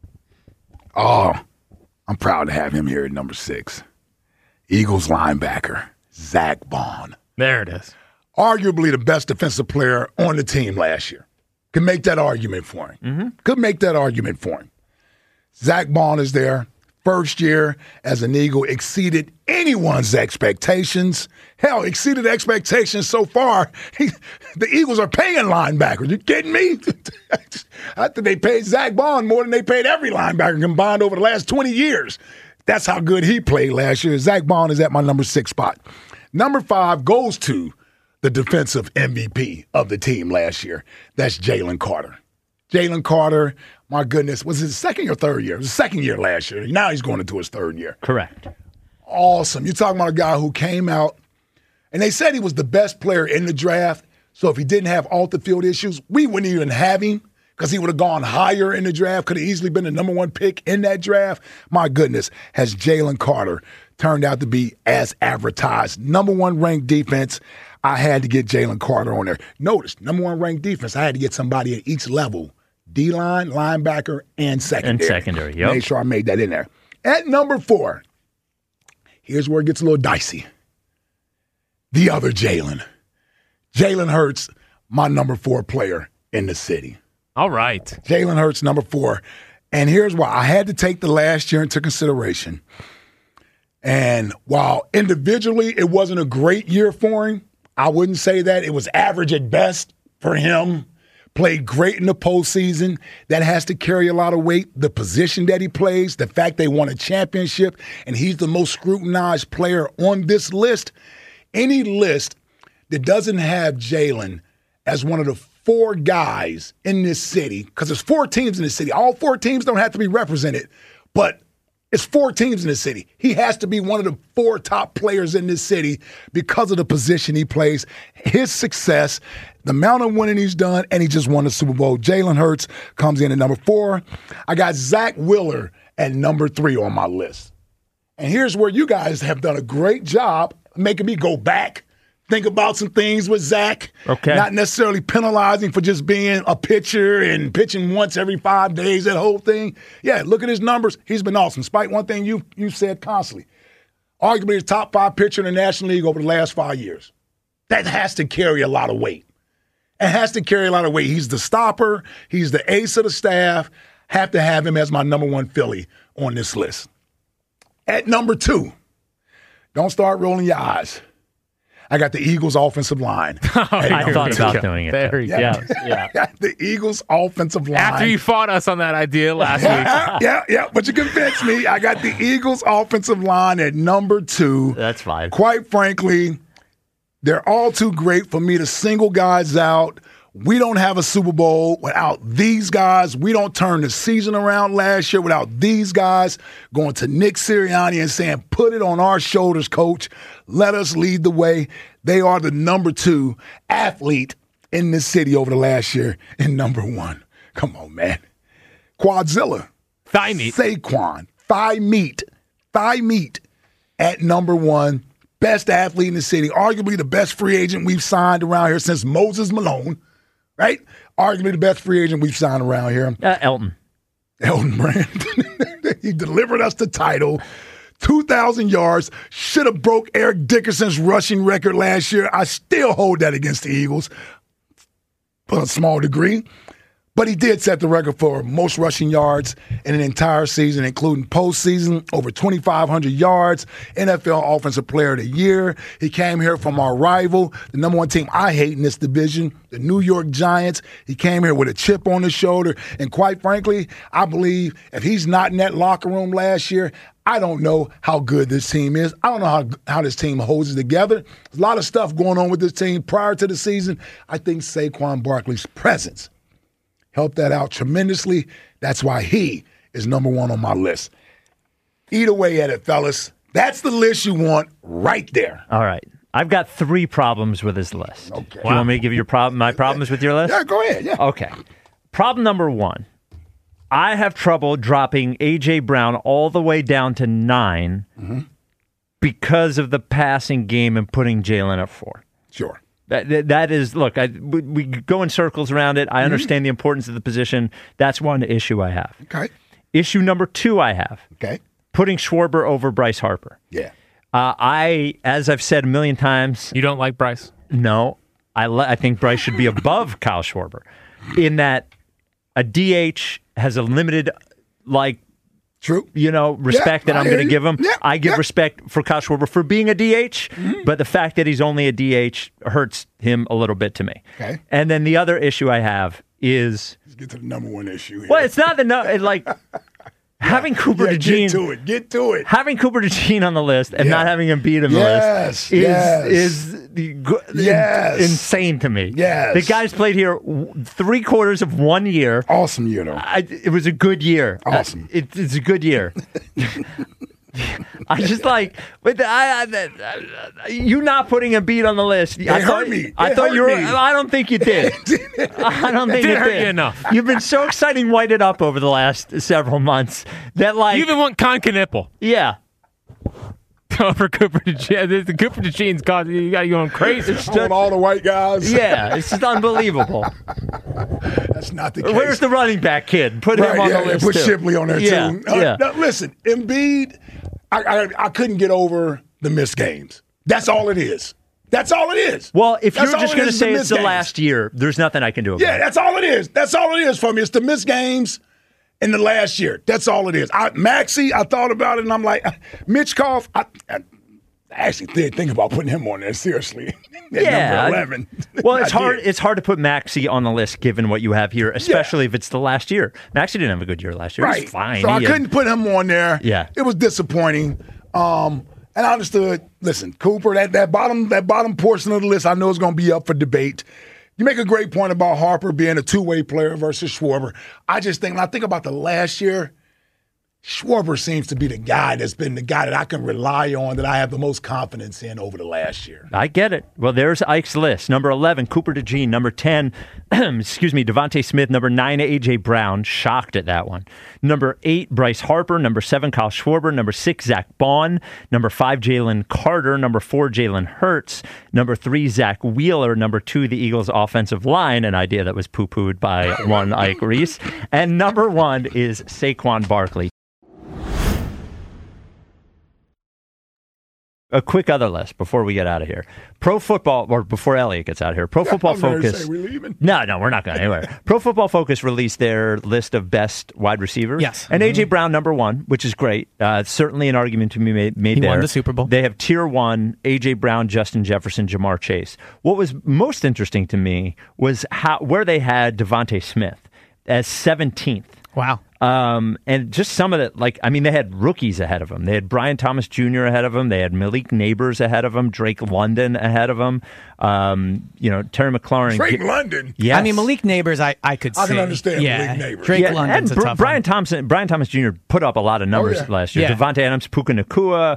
Oh, I'm proud to have him here at number 6. Eagles linebacker, Zach Bond. There it is. Arguably the best defensive player on the team last year. Could make that argument for him. Mm-hmm. Could make that argument for him. Zach Bond is there. First year as an Eagle, exceeded anyone's expectations. Hell, exceeded expectations so far. The Eagles are paying linebackers. You kidding me? I think they paid Zach Bond more than they paid every linebacker combined over the last 20 years. That's how good he played last year. Zach Bond is at my number 6 spot. Number 5 goes to the defensive MVP of the team last year. That's Jalen Carter. Jalen Carter, my goodness, was his second or third year? It was his second year last year. Now he's going into his third year. Correct. Awesome. You're talking about a guy who came out, and they said he was the best player in the draft. So if he didn't have off-the-field issues, we wouldn't even have him because he would have gone higher in the draft, could have easily been the number 1 pick in that draft. My goodness, has Jalen Carter turned out to be as advertised. Number 1 ranked defense. I had to get Jalen Carter on there. Notice, number 1 ranked defense, I had to get somebody at each level. D-line, linebacker, and secondary. Yep. Make sure I made that in there. At number 4, here's where it gets a little dicey. The other Jalen. Jalen Hurts, my number 4 player in the city. All right. Jalen Hurts, number 4. And here's why. I had to take the last year into consideration. And while individually it wasn't a great year for him, I wouldn't say that. It was average at best for him. Played great in the postseason. That has to carry a lot of weight. The position that he plays, the fact they won a championship, and he's the most scrutinized player on this list. Any list that doesn't have Jalen as one of the 4 guys in this city, because there's 4 teams in the city. All 4 teams don't have to be represented, but it's 4 teams in the city. He has to be one of the 4 top players in this city because of the position he plays, his success, the amount of winning he's done, and he just won the Super Bowl. Jalen Hurts comes in at number 4. I got Zach Wheeler at number 3 on my list. And here's where you guys have done a great job making me go back, think about some things with Zach. Okay. Not necessarily penalizing for just being a pitcher and pitching once every 5 days, that whole thing. Yeah, look at his numbers. He's been awesome. Despite one thing you said constantly. Arguably the top 5 pitcher in the National League over the last 5 years. That has to carry a lot of weight. It has to carry a lot of weight. He's the stopper. He's the ace of the staff. Have to have him as my number 1 Philly on this list. At number 2, don't start rolling your eyes. I got the Eagles' offensive line. I thought about doing it. There he goes. Yeah. The Eagles' offensive line. After you fought us on that idea last week. Yeah. But you convinced me. I got the Eagles' offensive line at number 2. That's fine. Quite frankly, they're all too great for me to single guys out. We don't have a Super Bowl without these guys. We don't turn the season around last year without these guys going to Nick Sirianni and saying, put it on our shoulders, coach. Let us lead the way. They are the number 2 athlete in this city over the last year and number 1. Come on, man. Quadzilla. Thigh meat. Saquon. Thigh meat at number 1. Best athlete in the city. Arguably the best free agent we've signed around here since Moses Malone. Right? Arguably the best free agent we've signed around here. Elton Brand. He delivered us the title. 2,000 yards. Should have broke Eric Dickerson's rushing record last year. I still hold that against the Eagles, to a small degree. But he did set the record for most rushing yards in an entire season, including postseason, over 2,500 yards, NFL Offensive Player of the Year. He came here from our rival, the number 1 team I hate in this division, the New York Giants. He came here with a chip on his shoulder. And quite frankly, I believe if he's not in that locker room last year, I don't know how good this team is. I don't know how this team holds it together. There's a lot of stuff going on with this team prior to the season. I think Saquon Barkley's presence helped that out tremendously. That's why he is number 1 on my list. Eat away at it, fellas. That's the list you want right there. All right. I've got 3 problems with his list. Okay. Do you want me to give you my problems with your list? Yeah, go ahead. Yeah. Okay. Problem number 1. I have trouble dropping A.J. Brown all the way down to 9 because of the passing game and putting Jalen at 4. Sure. That is, look, we go in circles around it. I understand the importance of the position. That's one issue I have. Okay. Issue number 2 I have. Okay. Putting Schwarber over Bryce Harper. Yeah. As I've said a million times. You don't like Bryce? No. I think Bryce should be above Kyle Schwarber in that a DH has a limited, true, respect that I'm going to give him. Yeah. I give respect for Kyle Schwarber for being a DH, but the fact that he's only a DH hurts him a little bit to me. Okay. And then the other issue I have is... Let's get to the number one issue here. Well, it's not having Cooper DeJean... Get to it. Having Cooper DeJean on the list and not having Embiid on the list is insane to me. Yes. The guys played here 3/4 of 1 year. Awesome year, though. It was a good year. Awesome. It's a good year. I just you not putting Embiid on the list. It hurt me. I don't think you did. I don't think it didn't hurt you enough. You've been so exciting whited up over the last several months that you even want Con Knipple. Yeah. Over Cooper DeJean. The Cooper DeJean's got you going crazy. I want all the white guys. Yeah, it's just unbelible. That's not the case. Where's the running back kid? Put him on the list. Put too. Shipley on there too. Yeah. Now, listen, Embiid, I couldn't get over the missed games. That's all it is. That's all it is. Well, if That's you're just going to say it's the games. last year, there's nothing I can do about it. Yeah, that's all it is. That's all it is for me. It's the missed games in the last year. That's all it is. Maxey, I thought about it, and I'm like, Mitchkov, I actually did think about putting him on there, seriously. Yeah. Number 11. Well, it's hard. It's hard to put Maxey on the list given what you have here, especially if it's the last year. Maxey didn't have a good year last year. Right. He was fine. So I couldn't put him on there. Yeah. It was disappointing. And I understood, listen, Cooper, that bottom portion of the list I know is going to be up for debate. You make a great point about Harper being a two-way player versus Schwarber. I just think, when I think about the last year, Schwarber seems to be the guy that's been the guy that I can rely on, that I have the most confidence in over the last year. I get it. Well, there's Ike's list. Number 11, Cooper DeJean. Number 10, Devontae Smith. Number 9, A.J. Brown. Shocked at that one. Number 8, Bryce Harper. Number 7, Kyle Schwarber. Number 6, Zach Bond. Number 5, Jalen Carter. Number 4, Jalen Hurts. Number 3, Zach Wheeler. Number 2, the Eagles' offensive line, an idea that was poo-pooed by one Ike Reese. And number 1 is Saquon Barkley. A quick other list before we get out of here. Pro Football, or before Elliot gets out of here. Pro Football Focus. We're leaving. No, we're not going anywhere. Pro Football Focus released their list of best wide receivers. Yes. And A.J. Brown, number 1, which is great. Certainly an argument to be made there. He won the Super Bowl. They have tier 1, A.J. Brown, Justin Jefferson, Jamar Chase. What was most interesting to me was where they had Devontae Smith as 17th. Wow. And just some of it, they had rookies ahead of him. They had Brian Thomas Jr. ahead of him. They had Malik Neighbors ahead of him. Drake London ahead of him. Terry McLaurin. Drake London? Yes. I mean, Malik Neighbors, I could see. I can understand Malik Neighbors. Drake London's a tough Brian Thomas Jr. put up a lot of numbers last year. Yeah. Devontae Adams, Puka Nacua.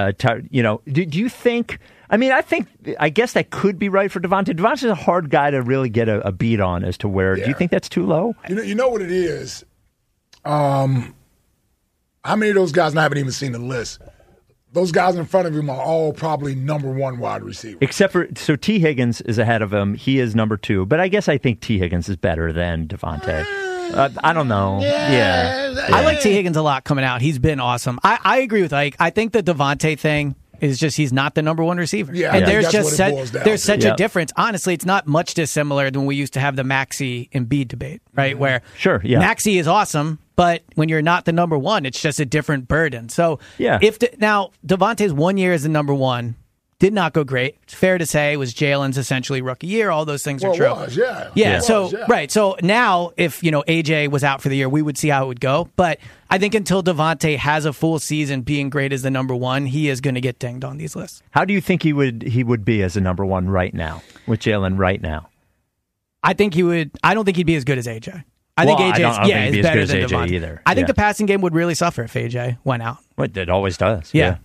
Do you think... I guess that could be right for Devontae. Devontae's a hard guy to really get a beat on as to where... Do you think that's too low? You know what it is? How many of those guys, and I haven't even seen the list, those guys in front of him are all probably number 1 wide receiver. Except for, T. Higgins is ahead of him. He is number 2. But I guess I think T. Higgins is better than Devontae. I don't know. Yeah. I like T. Higgins a lot coming out. He's been awesome. I agree with Ike. I think the Devontae thing is just he's not the number 1 receiver. Yeah, and there's such a difference. Honestly, it's not much dissimilar than we used to have the Maxey Embiid debate, right? Where Maxey is awesome, but when you're not the number 1, it's just a different burden. So now Devontae's 1 year as the number 1 did not go great. It's fair to say it was Jalen's essentially rookie year. All those things are true. It was, yeah. Yeah. Right. So now if, AJ was out for the year, we would see how it would go. But I think until Devontae has a full season being great as the number 1, he is going to get dinged on these lists. How do you think he would be as a number 1 right now with Jalen right now? I think he would. I don't think he'd be as good as AJ. I think AJ is better than Devontae either. I think the passing game would really suffer if AJ went out. Well, it always does. Yeah.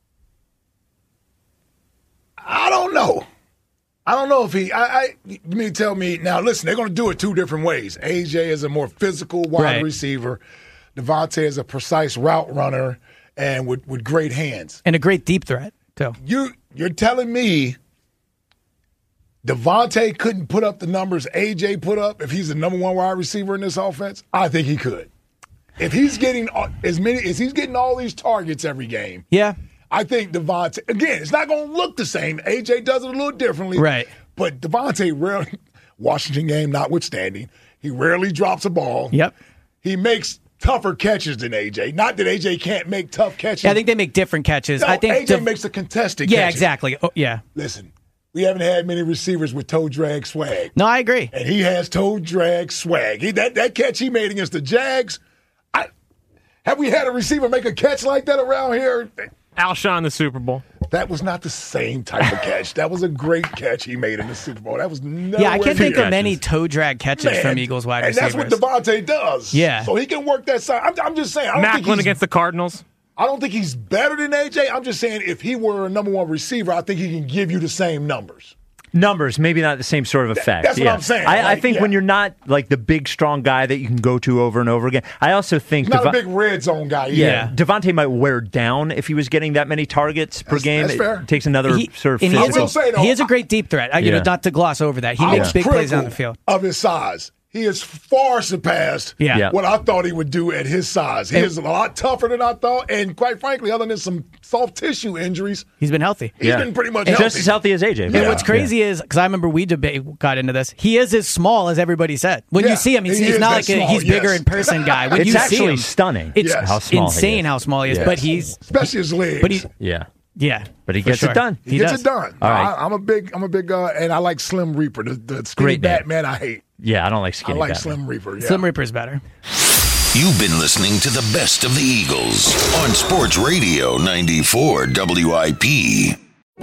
I don't know. I don't know if you mean tell me, now listen, they're going to do it 2 different ways. AJ is a more physical wide receiver. Devontae is a precise route runner and with great hands. And a great deep threat, too. You're telling me Devontae couldn't put up the numbers AJ put up if he's the number one wide receiver in this offense? I think he could. If he's getting all these targets every game, yeah, I think Devontae, again, it's not going to look the same. AJ does it a little differently. Right. But Devontae rarely, Washington game notwithstanding, he rarely drops a ball. Yep. He makes tougher catches than AJ. Not that AJ can't make tough catches. Yeah, I think they make different catches. No, I think AJ makes the contested Yeah, catches. exactly. Oh, yeah. Listen, we haven't had many receivers with toe drag swag. No, I agree. And he has toe drag swag. That catch he made against the Jags, have we had a receiver make a catch like that around here? Alshon in the Super Bowl. That was not the same type of catch. That was a great catch he made in the Super Bowl. That was Yeah, I can't think of many toe drag catches from Eagles wide receivers. And that's what Devontae does. Yeah. So he can work that side. I'm just saying. Macklin against the Cardinals. I don't think he's better than AJ. I'm just saying if he were a number one receiver, I think he can give you the same numbers. Numbers, maybe not the same sort of effect. That's what I'm saying. I think when you're not like the big, strong guy that you can go to over and over again, I also think he's not a big red zone guy. Yeah, Devontae might wear down if he was getting that many targets per game. That's fair. It takes another sort of and physical. he is a great deep threat. Not to gloss over that. He makes big plays on the field. Of his size. He has far surpassed what I thought he would do at his size. He is a lot tougher than I thought, and quite frankly, other than some soft tissue injuries, he's been healthy. He's been pretty much healthy. Just as healthy as AJ. And what's crazy is, because I remember we got into this, he is as small as everybody said. When you see him, he's not like he's bigger in person guy. When it's you actually see him, stunning. It's how small insane he is. how small he is, but he's especially his legs. But he's yeah. But he gets it done. He gets it done. All right. I'm a big and I like Slim Reaper. The skinny Great name. Batman I hate. Yeah, I don't like skinny I like Batman. Slim Reaper. Yeah. Slim Reaper's better. You've been listening to the best of the Eagles on Sports Radio 94 WIP.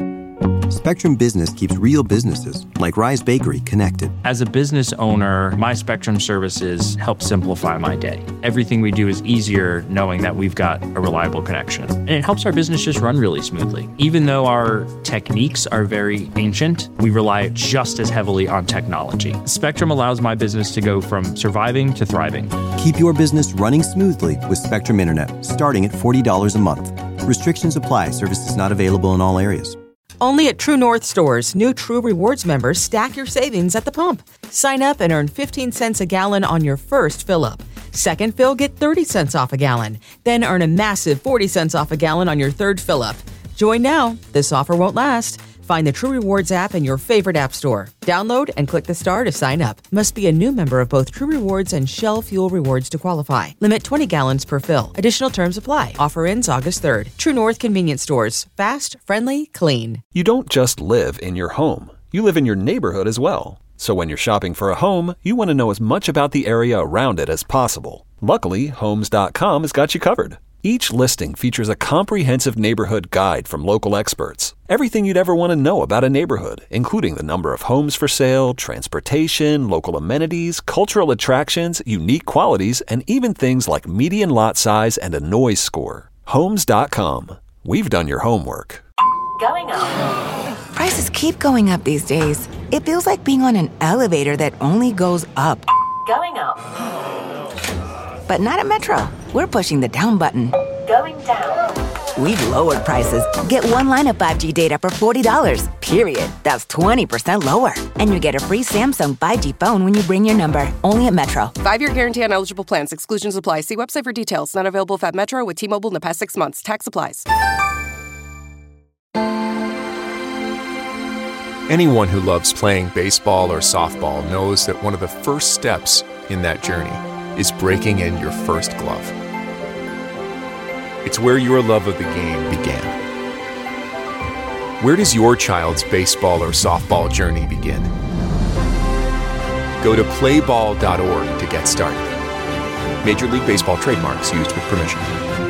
Spectrum Business keeps real businesses, like Rise Bakery, connected. As a business owner, my Spectrum services help simplify my day. Everything we do is easier knowing that we've got a reliable connection. And it helps our business just run really smoothly. Even though our techniques are very ancient, we rely just as heavily on technology. Spectrum allows my business to go from surviving to thriving. Keep your business running smoothly with Spectrum Internet, starting at $40 a month. Restrictions apply. Services not available in all areas. Only at True North stores, new True Rewards members stack your savings at the pump. Sign up and earn 15 cents a gallon on your first fill-up. Second fill, get 30 cents off a gallon. Then earn a massive 40 cents off a gallon on your third fill-up. Join now. This offer won't last. Find the True Rewards app in your favorite app store. Download and click the star to sign up. Must be a new member of both True Rewards and Shell Fuel Rewards to qualify. Limit 20 gallons per fill. Additional terms apply. Offer ends August 3rd. True North Convenience Stores. Fast, friendly, clean. You don't just live in your home. You live in your neighborhood as well. So when you're shopping for a home, you want to know as much about the area around it as possible. Luckily, Homes.com has got you covered. Each listing features a comprehensive neighborhood guide from local experts. Everything you'd ever want to know about a neighborhood, including the number of homes for sale, transportation, local amenities, cultural attractions, unique qualities, and even things like median lot size and a noise score. Homes.com. We've done your homework. Going up. Prices keep going up these days. It feels like being on an elevator that only goes up. Going up. But not at Metro. We're pushing the down button. Going down. We've lowered prices. Get one line of 5G data for $40, period. That's 20% lower. And you get a free Samsung 5G phone when you bring your number. Only at Metro. 5-year guarantee on eligible plans. Exclusions apply. See website for details. Not available at Metro with T-Mobile in the past 6 months. Tax applies. Anyone who loves playing baseball or softball knows that one of the first steps in that journey is breaking in your first glove. It's where your love of the game began. Where does your child's baseball or softball journey begin? Go to playball.org to get started. Major League Baseball trademarks used with permission.